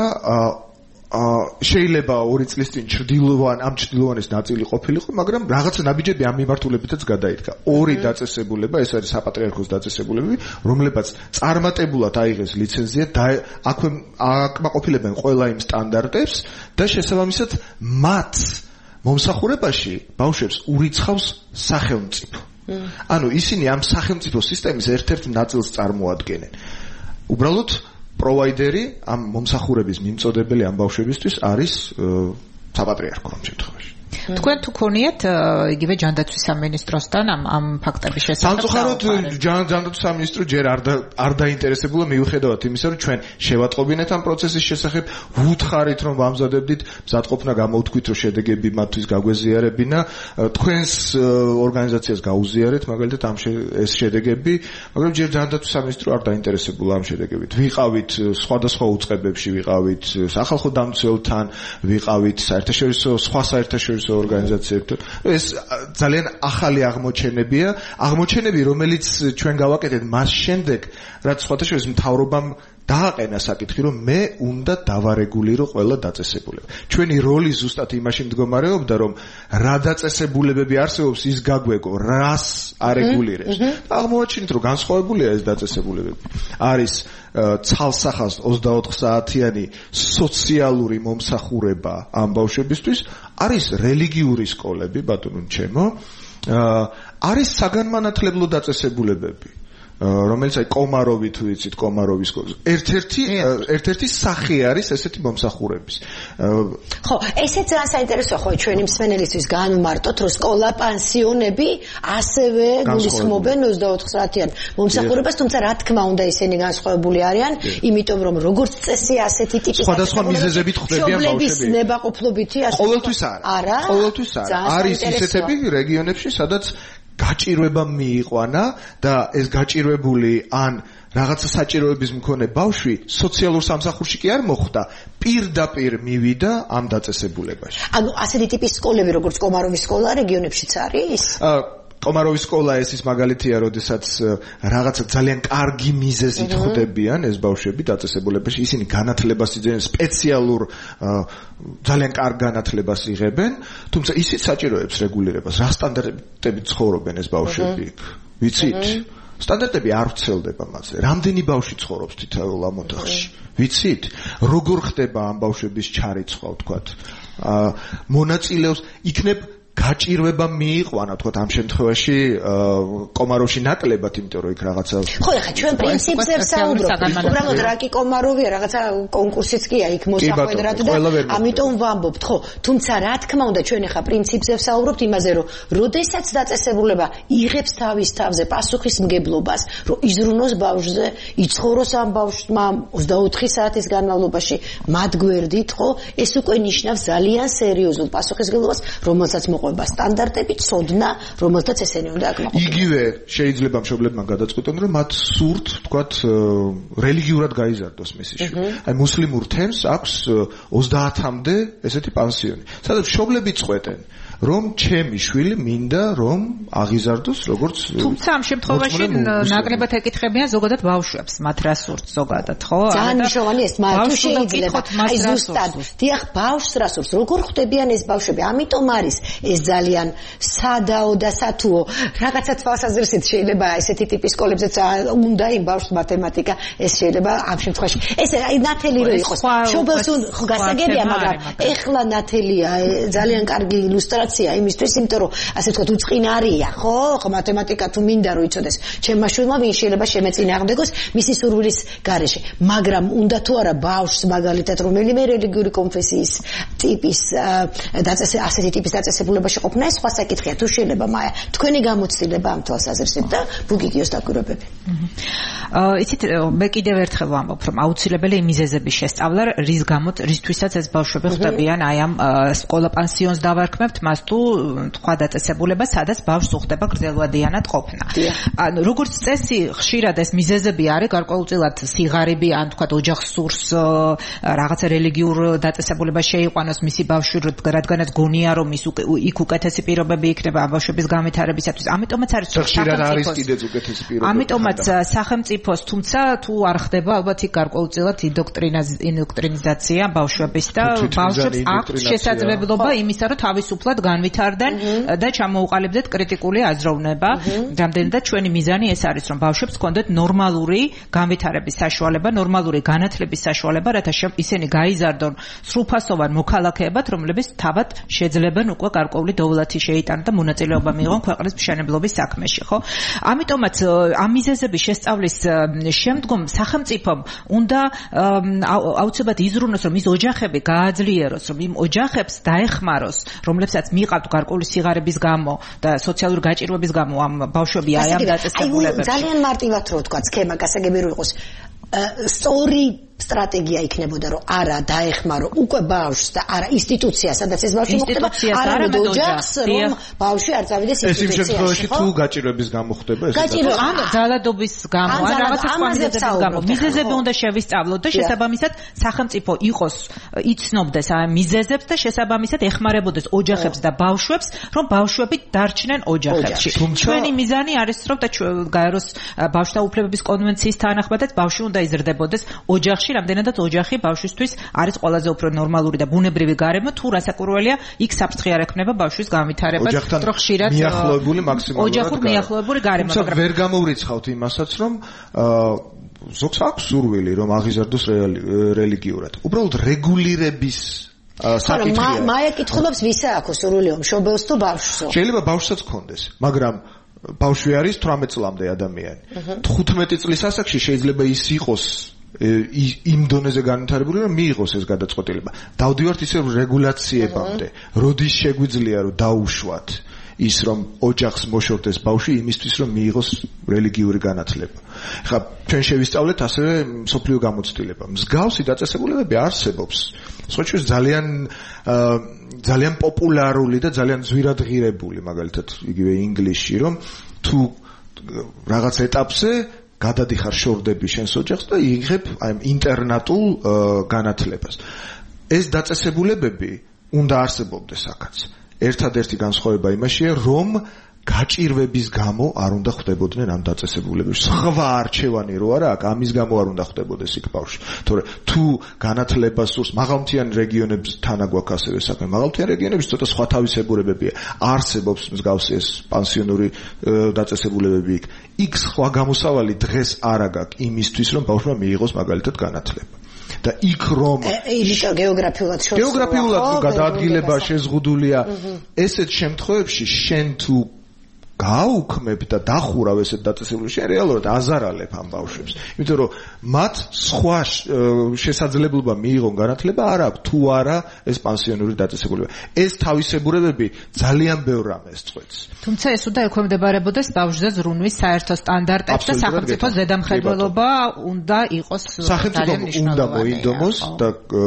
შეიძლება 2 წლის წინ ამ ჩრდილოვანის ნაწილი ყოფილიყო, მაგრამ რაღაცა ნაბიჯები ამ მიმართულებითაც გადაიდგა. 2 დაწესებულება, ეს არის საპატრიარქოს დაწესებულებები, რომლებაც წარმატებულად აიღეს ლიცენზია და აკმაყოფილებენ ყველა იმ სტანდარტებს და შესაბამისად მათ მომსახურებაში ბავშვებს ურიცხავს სახელმწიფო. ანუ ისინი ამ სახელმწიფო სისტემის ერთ-ერთ ნაწილს წარმოადგენენ. უბრალოდ პროვაიდერი ამ მომსახურების მიმწოდებელი ამ ბავშვებისთვის არის საპატრიარქო ამ შემთხვევაში. თქვენ თუ ქონიათ იგივე ჯანდაცვის სამინისტროსთან ამ ფაქტების შესახებ სამწუხაროდ ჯანდაცვის სამინისტრო ჯერ არ დაინტერესებულა მიუხედავად იმისა, რომ ჩვენ შევატყობინეთ ამ პროცესის შესახებ, ვუთხარით რომ ვამზადებდით მზადყოფნა გამოვთქვით, რომ შედეგები მათთვის გაგვეზიარებინა, თქვენს ორგანიზაციას გაუზიარეთ მაგალითად ეს შედეგები, მაგრამ ჯერ ჯანდაცვის სამინისტრო არ დაინტერესებულა ამ შედეგებით. ვიყავით სხვადასხვა უწყებებში, ვიყავით სახალხო დამცველთან, ვიყავით სხვა საერთაშორისო ორგანიზაციებთან. ეს ძალიან ახალი აღმოჩენები, რომელიც ჩვენ გავაკეთეთ მას შემდეგ, რაც სხვათა შორის მთავრობამ დააყენა საკითხი, რომ მე უნდა დავარეგულირო ყველა დაწესებულება. ჩვენი როლი ზუსტად იმაში მდგომარეობდა, რომ რა დაწესებულებები არსებობს, ის გაგვეგო, რას არეგულირებს. აღმოაჩინეთ, რომ განსხვავებულია ეს დაწესებულებები. არის ცალსახას 24 საათიანი სოციალური მომსახურება ამ ბავშვებისთვის, არის რელიგიური სკოლები, ბატონო ჩემო, არის საგანმანათლებლო დაწესებულებები. რომელიც აი კომაროვი თუ იცით კომაროვის ერთ-ერთი სახე არის ესეთი მომსახურების. ხო, ესეც ძალიან საინტერესოა ხო ჩვენი მსმენელისთვის განვმარტოთ, რომ სკოლა პანსიონები ასევე გულისხმობენ 24 საათიან მომსახურებას, თუმცა რა თქმა უნდა ისინი განსხვავებული არიან, იმიტომ რომ როგორც წესი ასეთი ტიპის სხვადასხვა მიზეზებით ხდებიან ბავშვები. ნებაყოფლობითი ასე ყოველთვის არა. არის ისეთები რეგიონებში, სადაც გაჭირვება მიიყვანა და ეს გაჭირვებული ან რაღაცა საჭიროების მქონე ბავშვი სოციალურ სამსახურში კი არ მოხვდა, პირდაპირ მივიდა ამ დაწესებულებაში. ანუ ასეთი ტიპის სკოლები როგორც კომაროვის სკოლა რეგიონებშიც არის? კომაროვის სკოლა ეს ის მაგალითია, როდესაც რაღაცა ძალიან კარგი მიზეზით ხდებიან ეს ბავშვები დაწესებულებაში, ისინი განათლებას იძენენ, სპეციალურ ძალიან კარგ განათლებას იღებენ, თუმცა ისიც საჭიროებს რეგულირებას. რა სტანდარტებით ცხოვრობენ ეს ბავშვები? ვიცით? სტანდარტები არ ვრცელდება მასზე. რამდენი ბავშვი ცხოვრობს თითოეულ ამ ოთახში? ვიცით? როგორ ხდება ამ ბავშვების ჩარიცხვა, ვთქვათ? მონაწილეობს იქნებ გაჭირვება მიიყვანა, თქვათ ამ შემთხვევაში კომაროვში ნაკლებად, იმიტომ რომ იქ რაღაცა ხო, ახლა ჩვენ პრინციპზე ვსაუბრობთ. უბრალოდ რა კი კომაროვია, რაღაცა კონკურსიც კია იქ მოსახვედრად და ამიტომ ვამბობთ, ხო. თუმცა რა თქმა უნდა ჩვენ ახლა პრინციპზე ვსაუბრობთ იმაზე, რომ როდესაც დაწესებულება იღებს თავის თავზე პასუხისმგებლობას, რომ იზრუნოს ბავშვზე, იცხოვროს ამ ბავშვმა 24 საათის განმავლობაში მათ გვერდით, ხო, ეს უკვე ნიშნავს ძალიან სერიოზულ პასუხისმგებლობას, რომელსაც მოყვება სტანდარტები, ცოდნა, რომელთაც ესენი უნდა აკმაყოფილონ. იგივე შეიძლება მშობლებმა გადაწყვიტონ, რომ მათ სურთ, თქვათ, რელიგიურად გაიზარდოს მისი შვილი. აი მუსლიმურ თემს აქვს 30-მდე ესეთი პანსიონი. სადაც მშობლები წყვეტენ, რომ ჩემი შვილი მინდა რომ აღიზარდოს როგორც თუმცა ამ შემთხვევაში ნაკლებად ეკითხებიან ზოგადად ბავშვებს, მათ რა სურთ ზოგადად, ხო? ძალიან მნიშვნელოვანი ეს მათ თუ შეიძლება აი ზუსტად დიახ ბავშვს რა სურთ, როგორ ხვდებიან ეს ბავშვები, ამიტომ არის ეს ძალიან სადაო და სათუო რაღაცა თვალსაზრისით შეიძლება ესეთი ტიპის სკოლებზეც უნდა იმ ბავშვს მათემატიკა ეს შეიძლება ამ შემთხვევაში ეს აი ნათელი რო იყოს მშობელს ხო გასაგებია, მაგრამ ეხლა ნათელია ძალიან კარგი ილუსტრაცია იმისთვის, იმიტომ რომ ასე ვთქვათ უწყინარია, ხო? მათემატიკა თუ მინდა რომ იცოდეს, ჩემმა შვილმა ვინ შეიძლება შემეწინააღმდეგოს მისი სურვილის გარეშე, მაგრამ უნდა თუ არა ბავშვს მაგალითად რომელიმე რელიგიური კონფესიის ტიპის ასეთი ტიპის დაწესებულებაში ყოფნა, ეს სხვა საკითხია, თუ შეიძლება მაია თქვენი გამოცდილება ამ თვალსაზრისით და ბუგიგიოს დაკვირვებები. იცით, მე კიდევ ერთხელ ვამბობ, რომ აუცილებელი მიზეზების შესწავლა, რისთვისაც ეს ბავშვები ხდებიან აი ამ სკოლა პანსიონს დავარქმევთ, მას თუ თქვა დაწესებულება, სადაც ბავშვს უხდება გრძელვადიანად ყოფნა. ანუ როგორც წესი, ხშირად ეს მიზეზები არის გარკვეულწილად სიღარიბი, ან თქვა ოჯახს სურს რაღაცა რელიგიურ დაწესებულებას შეიყვანოს მისი ბავშვი, რადგანაც გონია რომ ის იქ უკეთესი პირობები იქნება ამ ბავშვების განვითარებისათვის. ამიტომაც არის ამიტომაც სახელმწიფოს, თუმცა თუ არ ხდება ალბათ იქ გარკვეულწილად ინდოქტრინიზაცია ბავშვების და ბავშვებს აქვს შესაძლებლობა იმისა, რომ თავისუფლად განვითარდნენ და ჩამოუყალიბდეთ კრიტიკული აზროვნება. რამდენადაც ჩვენი მიზანი ეს არის, რომ ბავშვებს ჰქონდეთ ნორმალური განვითარების საშუალება, ნორმალური განათლების საშუალება, რათა ისინი გაიზარდონ სრულფასოვან მოქალაქე ქალაქებად, რომლებიც თავად შეძლებენ უკვე გარკვეული დოვლათი შეიტანონ და მონაწილეობა მიიღონ ქვეყნის მშენებლობის საქმეში, ხო? ამიტომაც ამ მიზეზების შესწავლის შემდგომ სახელმწიფომ უნდა აუცილებლად იზრუნოს, რომ ის ოჯახები გააძლიეროს, რომ იმ ოჯახებს დაეხმაროს, რომლებსაც მიიღავთ გარკვეული სიღარიბის გამო და სოციალური გაჭირვების გამო ამ ბავშვები აი ამ დაწესებულებებში. ძალიან მარტივად რო თქვა, სქემა გასაგები რო იყოს. სწორი სტრატეგია იქნებოდა, რომ არა დაეხმარო უკვე ბავშვს და არა ინსტიტუციას, სადაც ეს ბავშვი მოხდება, არამედ ოჯახს, რომ ბავშვი არ წავიდეს ინსტიტუციაში. ეს იმ შემთხვევაში თუ გაჭირვების გამო ხდება ეს? ან ძალადობის გამო, ან რაღაცა სხვა მიზეზების გამო. მიზეზები უნდა შევისწავლოთ და შესაბამისად სახელმწიფო იცნობდეს ამ მიზეზებს და შესაბამისად ეხმარებოდეს ოჯახებს და ბავშვებს, რომ ბავშვები დარჩნენ ოჯახებში. ჩვენი მიზანი არის, რომ და გაეროს ბავშვთა უფლებების კონვენციის თანახმადაც ბავშვი უნდა იზრდებოდეს ოჯახში, რამდენადაც ოჯახი ბავშვისთვის არის ყველაზე უფრო ნორმალური და ბუნებრივი გარემო, თუ რასაკვირველია, იქ საფრთხე არ ექნება ბავშვის განვითარებას, უფრო ხშირად მიახლოებული მაქსიმალურად ოჯახურ მიახლოებული გარემო, მაგრამ ვერ გამოვრიცხავთ იმასაც, რომ ზოგს აქვს სურვილი, რომ აღიზარდოს რელიგიურად. უბრალოდ რეგულირების საკითხია. მაია კითხულობს ვისა აქვს სურვილი, მშობელს თუ ბავშვს? შეიძლება ბავშვსაც ჰქონდეს, მაგრამ ბავშვი არის 18 წლამდე ადამიანი. 15 წლის ასაკში შეიძლება ის იყოს იმ დონეზე განვითარებული, რომ მიიღოს ეს გადაწყვეტილება. დავდივართ ისე რეგულაციებამდე, როდის შეგვიძლია რომ დაუშვათ ის რომ ოჯახს მოშორდეს ბავშვი იმისთვის რომ მიიღოს რელიგიური განათლება. ხა ჩვენ შევისწავლეთ ასევე სოფლიო გამოცდილება. მსგავსი დაწესებულებები არსებობს. სხვაჩვენს ძალიან პოპულარული და ძალიან ძვირადღირებული, მაგალითად იგივე ინგლისში, რომ თუ რაღაც ეტაპზე გადადიხარ შორდები შენს ოჯახს და იღებ აი ინტერნატულ განათლებას. ეს დაწესებულებები უნდა არსებობდეს აქაც. ერთადერთი განსხვავება იმაშია, რომ გაჭირვების გამო არ უნდა ხდებოდნენ ამ დაწესებულებებში. სხვა არჩევანი რო არა, აქ ამის გამო არ უნდა ხდებოდეს იქ ბავშვი. თორე თუ განათლებას სურს, მაღალმთიან რეგიონებთან აგვაქვს ასევე საქმე. მაღალმთიან რეგიონებში ცოტა სხვა თავისებურებებია. არსებობს მსგავსი ეს პანსიონური დაწესებულებები იქ. იქ სხვა გამოსავალი დღეს არ აქვს იმისთვის, რომ ბავშვმა მიიღოს მაგალითად განათლება. და იქ რომ გეოგრაფიულად გადაადგილება შეზღუდულია, ესეთ შემთხვევებში შენ თუ გაუქმებ და დახურავ ესეთ დაწესებულებებს, შენ რეალურად აზარალებ ამ ბავშვებს. იმიტომ რომ მათ სხვა შესაძლებლობა მიიღონ განათლება არ აქვს თუ არა ეს პანსიონური დაწესებულება. ეს თავისებურებები ძალიან ბევრ რამეს წყვეტს. თუმცა ეს უნდა ექვემდებარებოდეს ბავშვზე ზრუნვის საერთო სტანდარტებს და სახელმწიფო ზედამხედველობა უნდა იყოს სახელმწიფო უნდა მოინდომოს და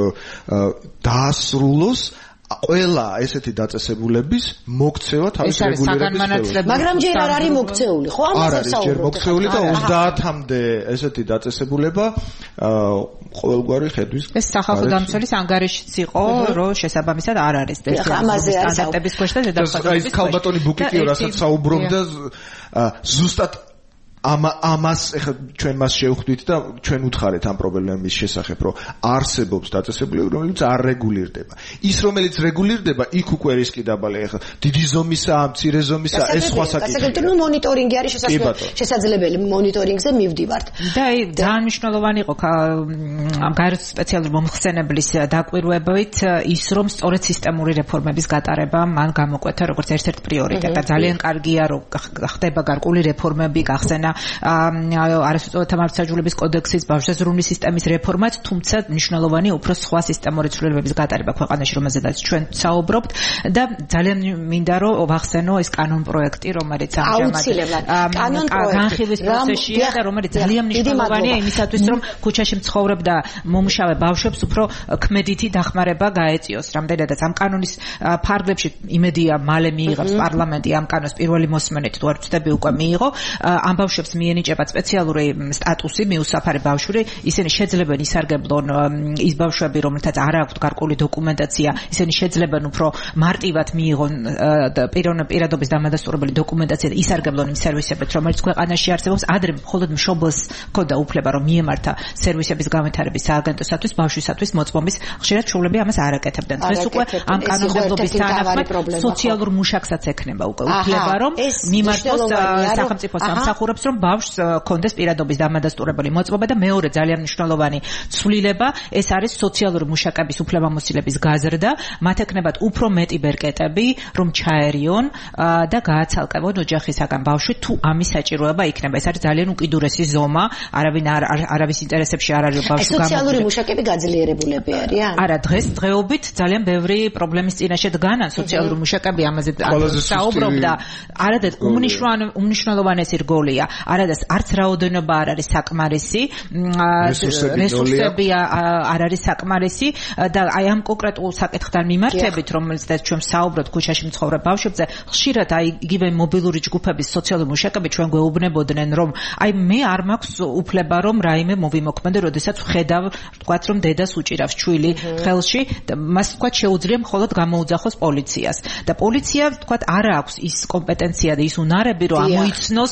დაასრულოს ყველა ესეთი დაწესებულების მოქცევა თავის რეგულირების ხელში. მაგრამ ჯერ არ არის მოქცეული, ხო? ამაზე საუბრობთ. არ არის ჯერ მოქცეული და 30-მდე ესეთი დაწესებულება ყოველგვარი ხედვის. ეს სახალხო დამცველის ანგარიშიც იყო, რომ შესაბამისად არ არის სტანდარტების ქვეშ და ზედამხედველობის ქვეშ. ქალბატონი ბუკეტიო რასაც საუბრობდა, ზუსტად ამას ეხლა ჩვენ მას შევხვდით და ჩვენ უთხარეთ ამ პრობლემის შესახებ, რომ არსებობს დაწესებულება, რომელიც არ რეგულირდება. ის რომელიც რეგულირდება, იქ უკვე რისკი დაბალია. ეხლა დიდი ზომისა, მცირე ზომისა, ეს სხვა საკითხია. გასაგებია, მონიტორინგი არის შესაძლებელი, მონიტორინგზე მივდივართ. და აი ძალიან მნიშვნელოვანი იყო ამ გაეროს სპეციალური მომხსენებლის დაკვირვებით ის, რომ სწორედ სისტემური რეფორმების გატარება მან გამოკვეთა როგორც ერთ-ერთ პრიორიტეტი. და ძალიან კარგია, რომ ხდება გარკვეული რეფორმები, გახსენა არასოციალურთა მართლმსაჯულების კოდექსის, ბავშვთა ზრუნვის სისტემის რეფორმაც, თუმცა მნიშვნელოვანია უფრო სხვა სისტემური ცვლილებების გატარება ქვეყანაში, რომელზედაც ჩვენ საუბრობთ და ძალიან მინდა რომ ვახსენო ეს კანონ პროექტი, რომელიც ამჟამად განხილვის პროცესშია და რომელიც ძალიან მნიშვნელოვანია იმისათვის, რომ ქუჩაში მცხოვრებ და მომუშავე ბავშვებს უფრო ქმედითი დახმარება გაეწიოს. რამდენადაც ამ კანონის ფარგლებში იმედია მალე მიიღებს პარლამენტი ამ კანონს პირველი მოსმენით, თუ არ ვცდები უკვე მიიღო, ამ ბავშვებს მიენიჭება სპეციალური სტატუსი, მიუსაფარი ბავშვი, ისინი შეძლებენ ისარგებლონ ის ბავშვები, რომელთაც არ აქვთ გარკვეული დოკუმენტაცია, ისინი შეძლებენ უფრო მარტივად მიიღონ პირადობის დამადასტურებელი დოკუმენტაცია და ისარგებლონ იმ სერვისებით, რომელიც ქვეყანაში არსებობს. ადრე მხოლოდ მშობელს ჰქონდა უფლება, რომ მიემართა სერვისების განვითარების სააგენტოსათვის, ბავშვისათვის მოწმობის, ხშირად შუვლები ამას არ აკეთებდნენ. დღეს უკვე ამ კანონმდებლობის თანახმად სოციალურ მუშაკსაც ექნება უკვე უფლება, რომ მიმართოს სახელმწიფო სამსახურებს, რომ რომ ბავშვს კონდეს პირადობის დამადასტურებელი მოწყობა და მეორე ძალიან მნიშვნელოვანი ცვლილება ეს არის სოციალური მუშაკების უფლებამოსილების გაზრდა, მათ ეკნებათ უფრო მეტი ბერკეტები, რომ ჩაერიონ და გააცალკევონ ოჯახისაგან ბავშვი თუ ამის საჭიროება იქნება. ეს არის ძალიან უკიდურესი ზომა, არავის ინტერესებში არ არის ბავშვი გამოგზავნოს. სოციალური მუშაკები გაძლიერებულები არიან? არა, დღეობით ძალიან ბევრი პრობლემის წინაშე დგანან სოციალური მუშაკები ამაზე საუბრობდა. არადა უმნიშვნელოვანესი რგოლია. არადა არც რაოდენობა არ არის საკმარისი, რესურსები არ არის საკმარისი და აი ამ კონკრეტულ საკითხთან მიმართებით, რომელზეც ჩვენ საუბრობთ ქუჩაში მცხოვრებ ბავშვებზე, ხშირად აი იგივე მობილური ჯგუფების სოციალური მუშაკები ჩვენ გვეუბნებოდნენ, რომ აი მე არ მაქვს უფლება რომ რაიმე მოვიმოქმედო, როდესაც ვხედავ, ვთქვათ, რომ დედას უჭირავს ჩვილი ხელში, მას ვთქვათ შეუძლია მხოლოდ გამოუძახოს პოლიციას. და პოლიცია ვთქვათ არ აქვს ის კომპეტენცია და ის უნარები, რომ ამოიცნოს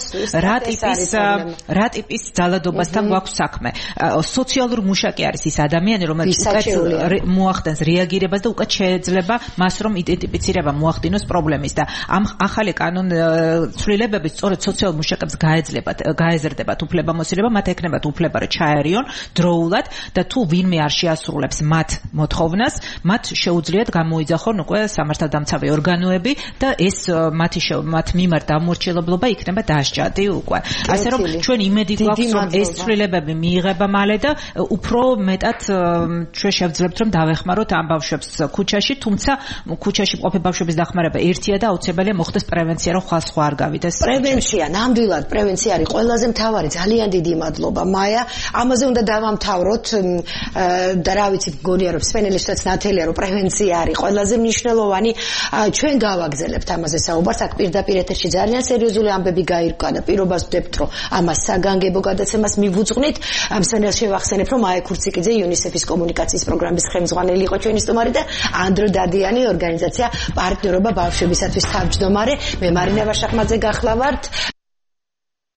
რა ტიპის ძალადობასთან გვაქვს საქმე. სოციალური მუშაკი არის ის ადამიანი, რომელიც უკეთ მოახდენს რეაგირებას და უკეთ შეიძლება მას რომ იდენტიფიცირება მოახდინოს პრობლემის და ამ ახალი კანონ ცვლილებებით სწორედ სოციალურ მუშაკებს გაეზრდებათ უფლებამოსილება, მათ ეკნებათ უფლება რომ ჩაერიონ დროულად და თუ ვინმე არ შეასრულებს მათ მოთხოვნას, მათ შეუძლიათ გამოიძახონ უკვე სამართალდამცავი ორგანოები და ეს მათ მიმართ დამორჩილებლობა იქნება დასჯადი უკვე. ასე რომ ჩვენ იმედი გვაქვს რომ ეს ცვლილებები მიიღება მალე და უფრო მეტად ჩვენ შევძლებთ რომ დავეხმაროთ ამ ბავშვებს ქუჩაში, თუმცა ქუჩაში მყოფი ბავშვების დახმარება ერთია და აუცილებელია მოხდეს პრევენცია, რომ სხვა არ გავიდეს. პრევენცია, ნამდვილად პრევენცია არის ყველაზე მთავარი. ძალიან დიდი მადლობა მაია. ამაზე უნდა დავამთავროთ და რა ვიცი, მგონია რომ სპენელისთვისაც ნათელია რომ პრევენცია არის ყველაზე მნიშვნელოვანი. ჩვენ გავაგზავნებთ ამაზე საუბარს, აქ პირდაპირ ეთერში ძალიან სერიოზული ამბები გაირკვა და პირობას ვდებთ რომ ამას საგანგებო გადაცემას მივუძღვნით. მსმენელს შევახსენებ რომ აია ქურციკიძე UNICEF-ის კომუნიკაციის პროგრამის ხელმძღვანელი იყო ჩვენი სტუმარი და ანდრო დადიანი ორგანიზაცია პარტნიორობა ბავშვებისათვის თავმჯდომარე. მე მარინა ვაშახმაძე გახლავართ.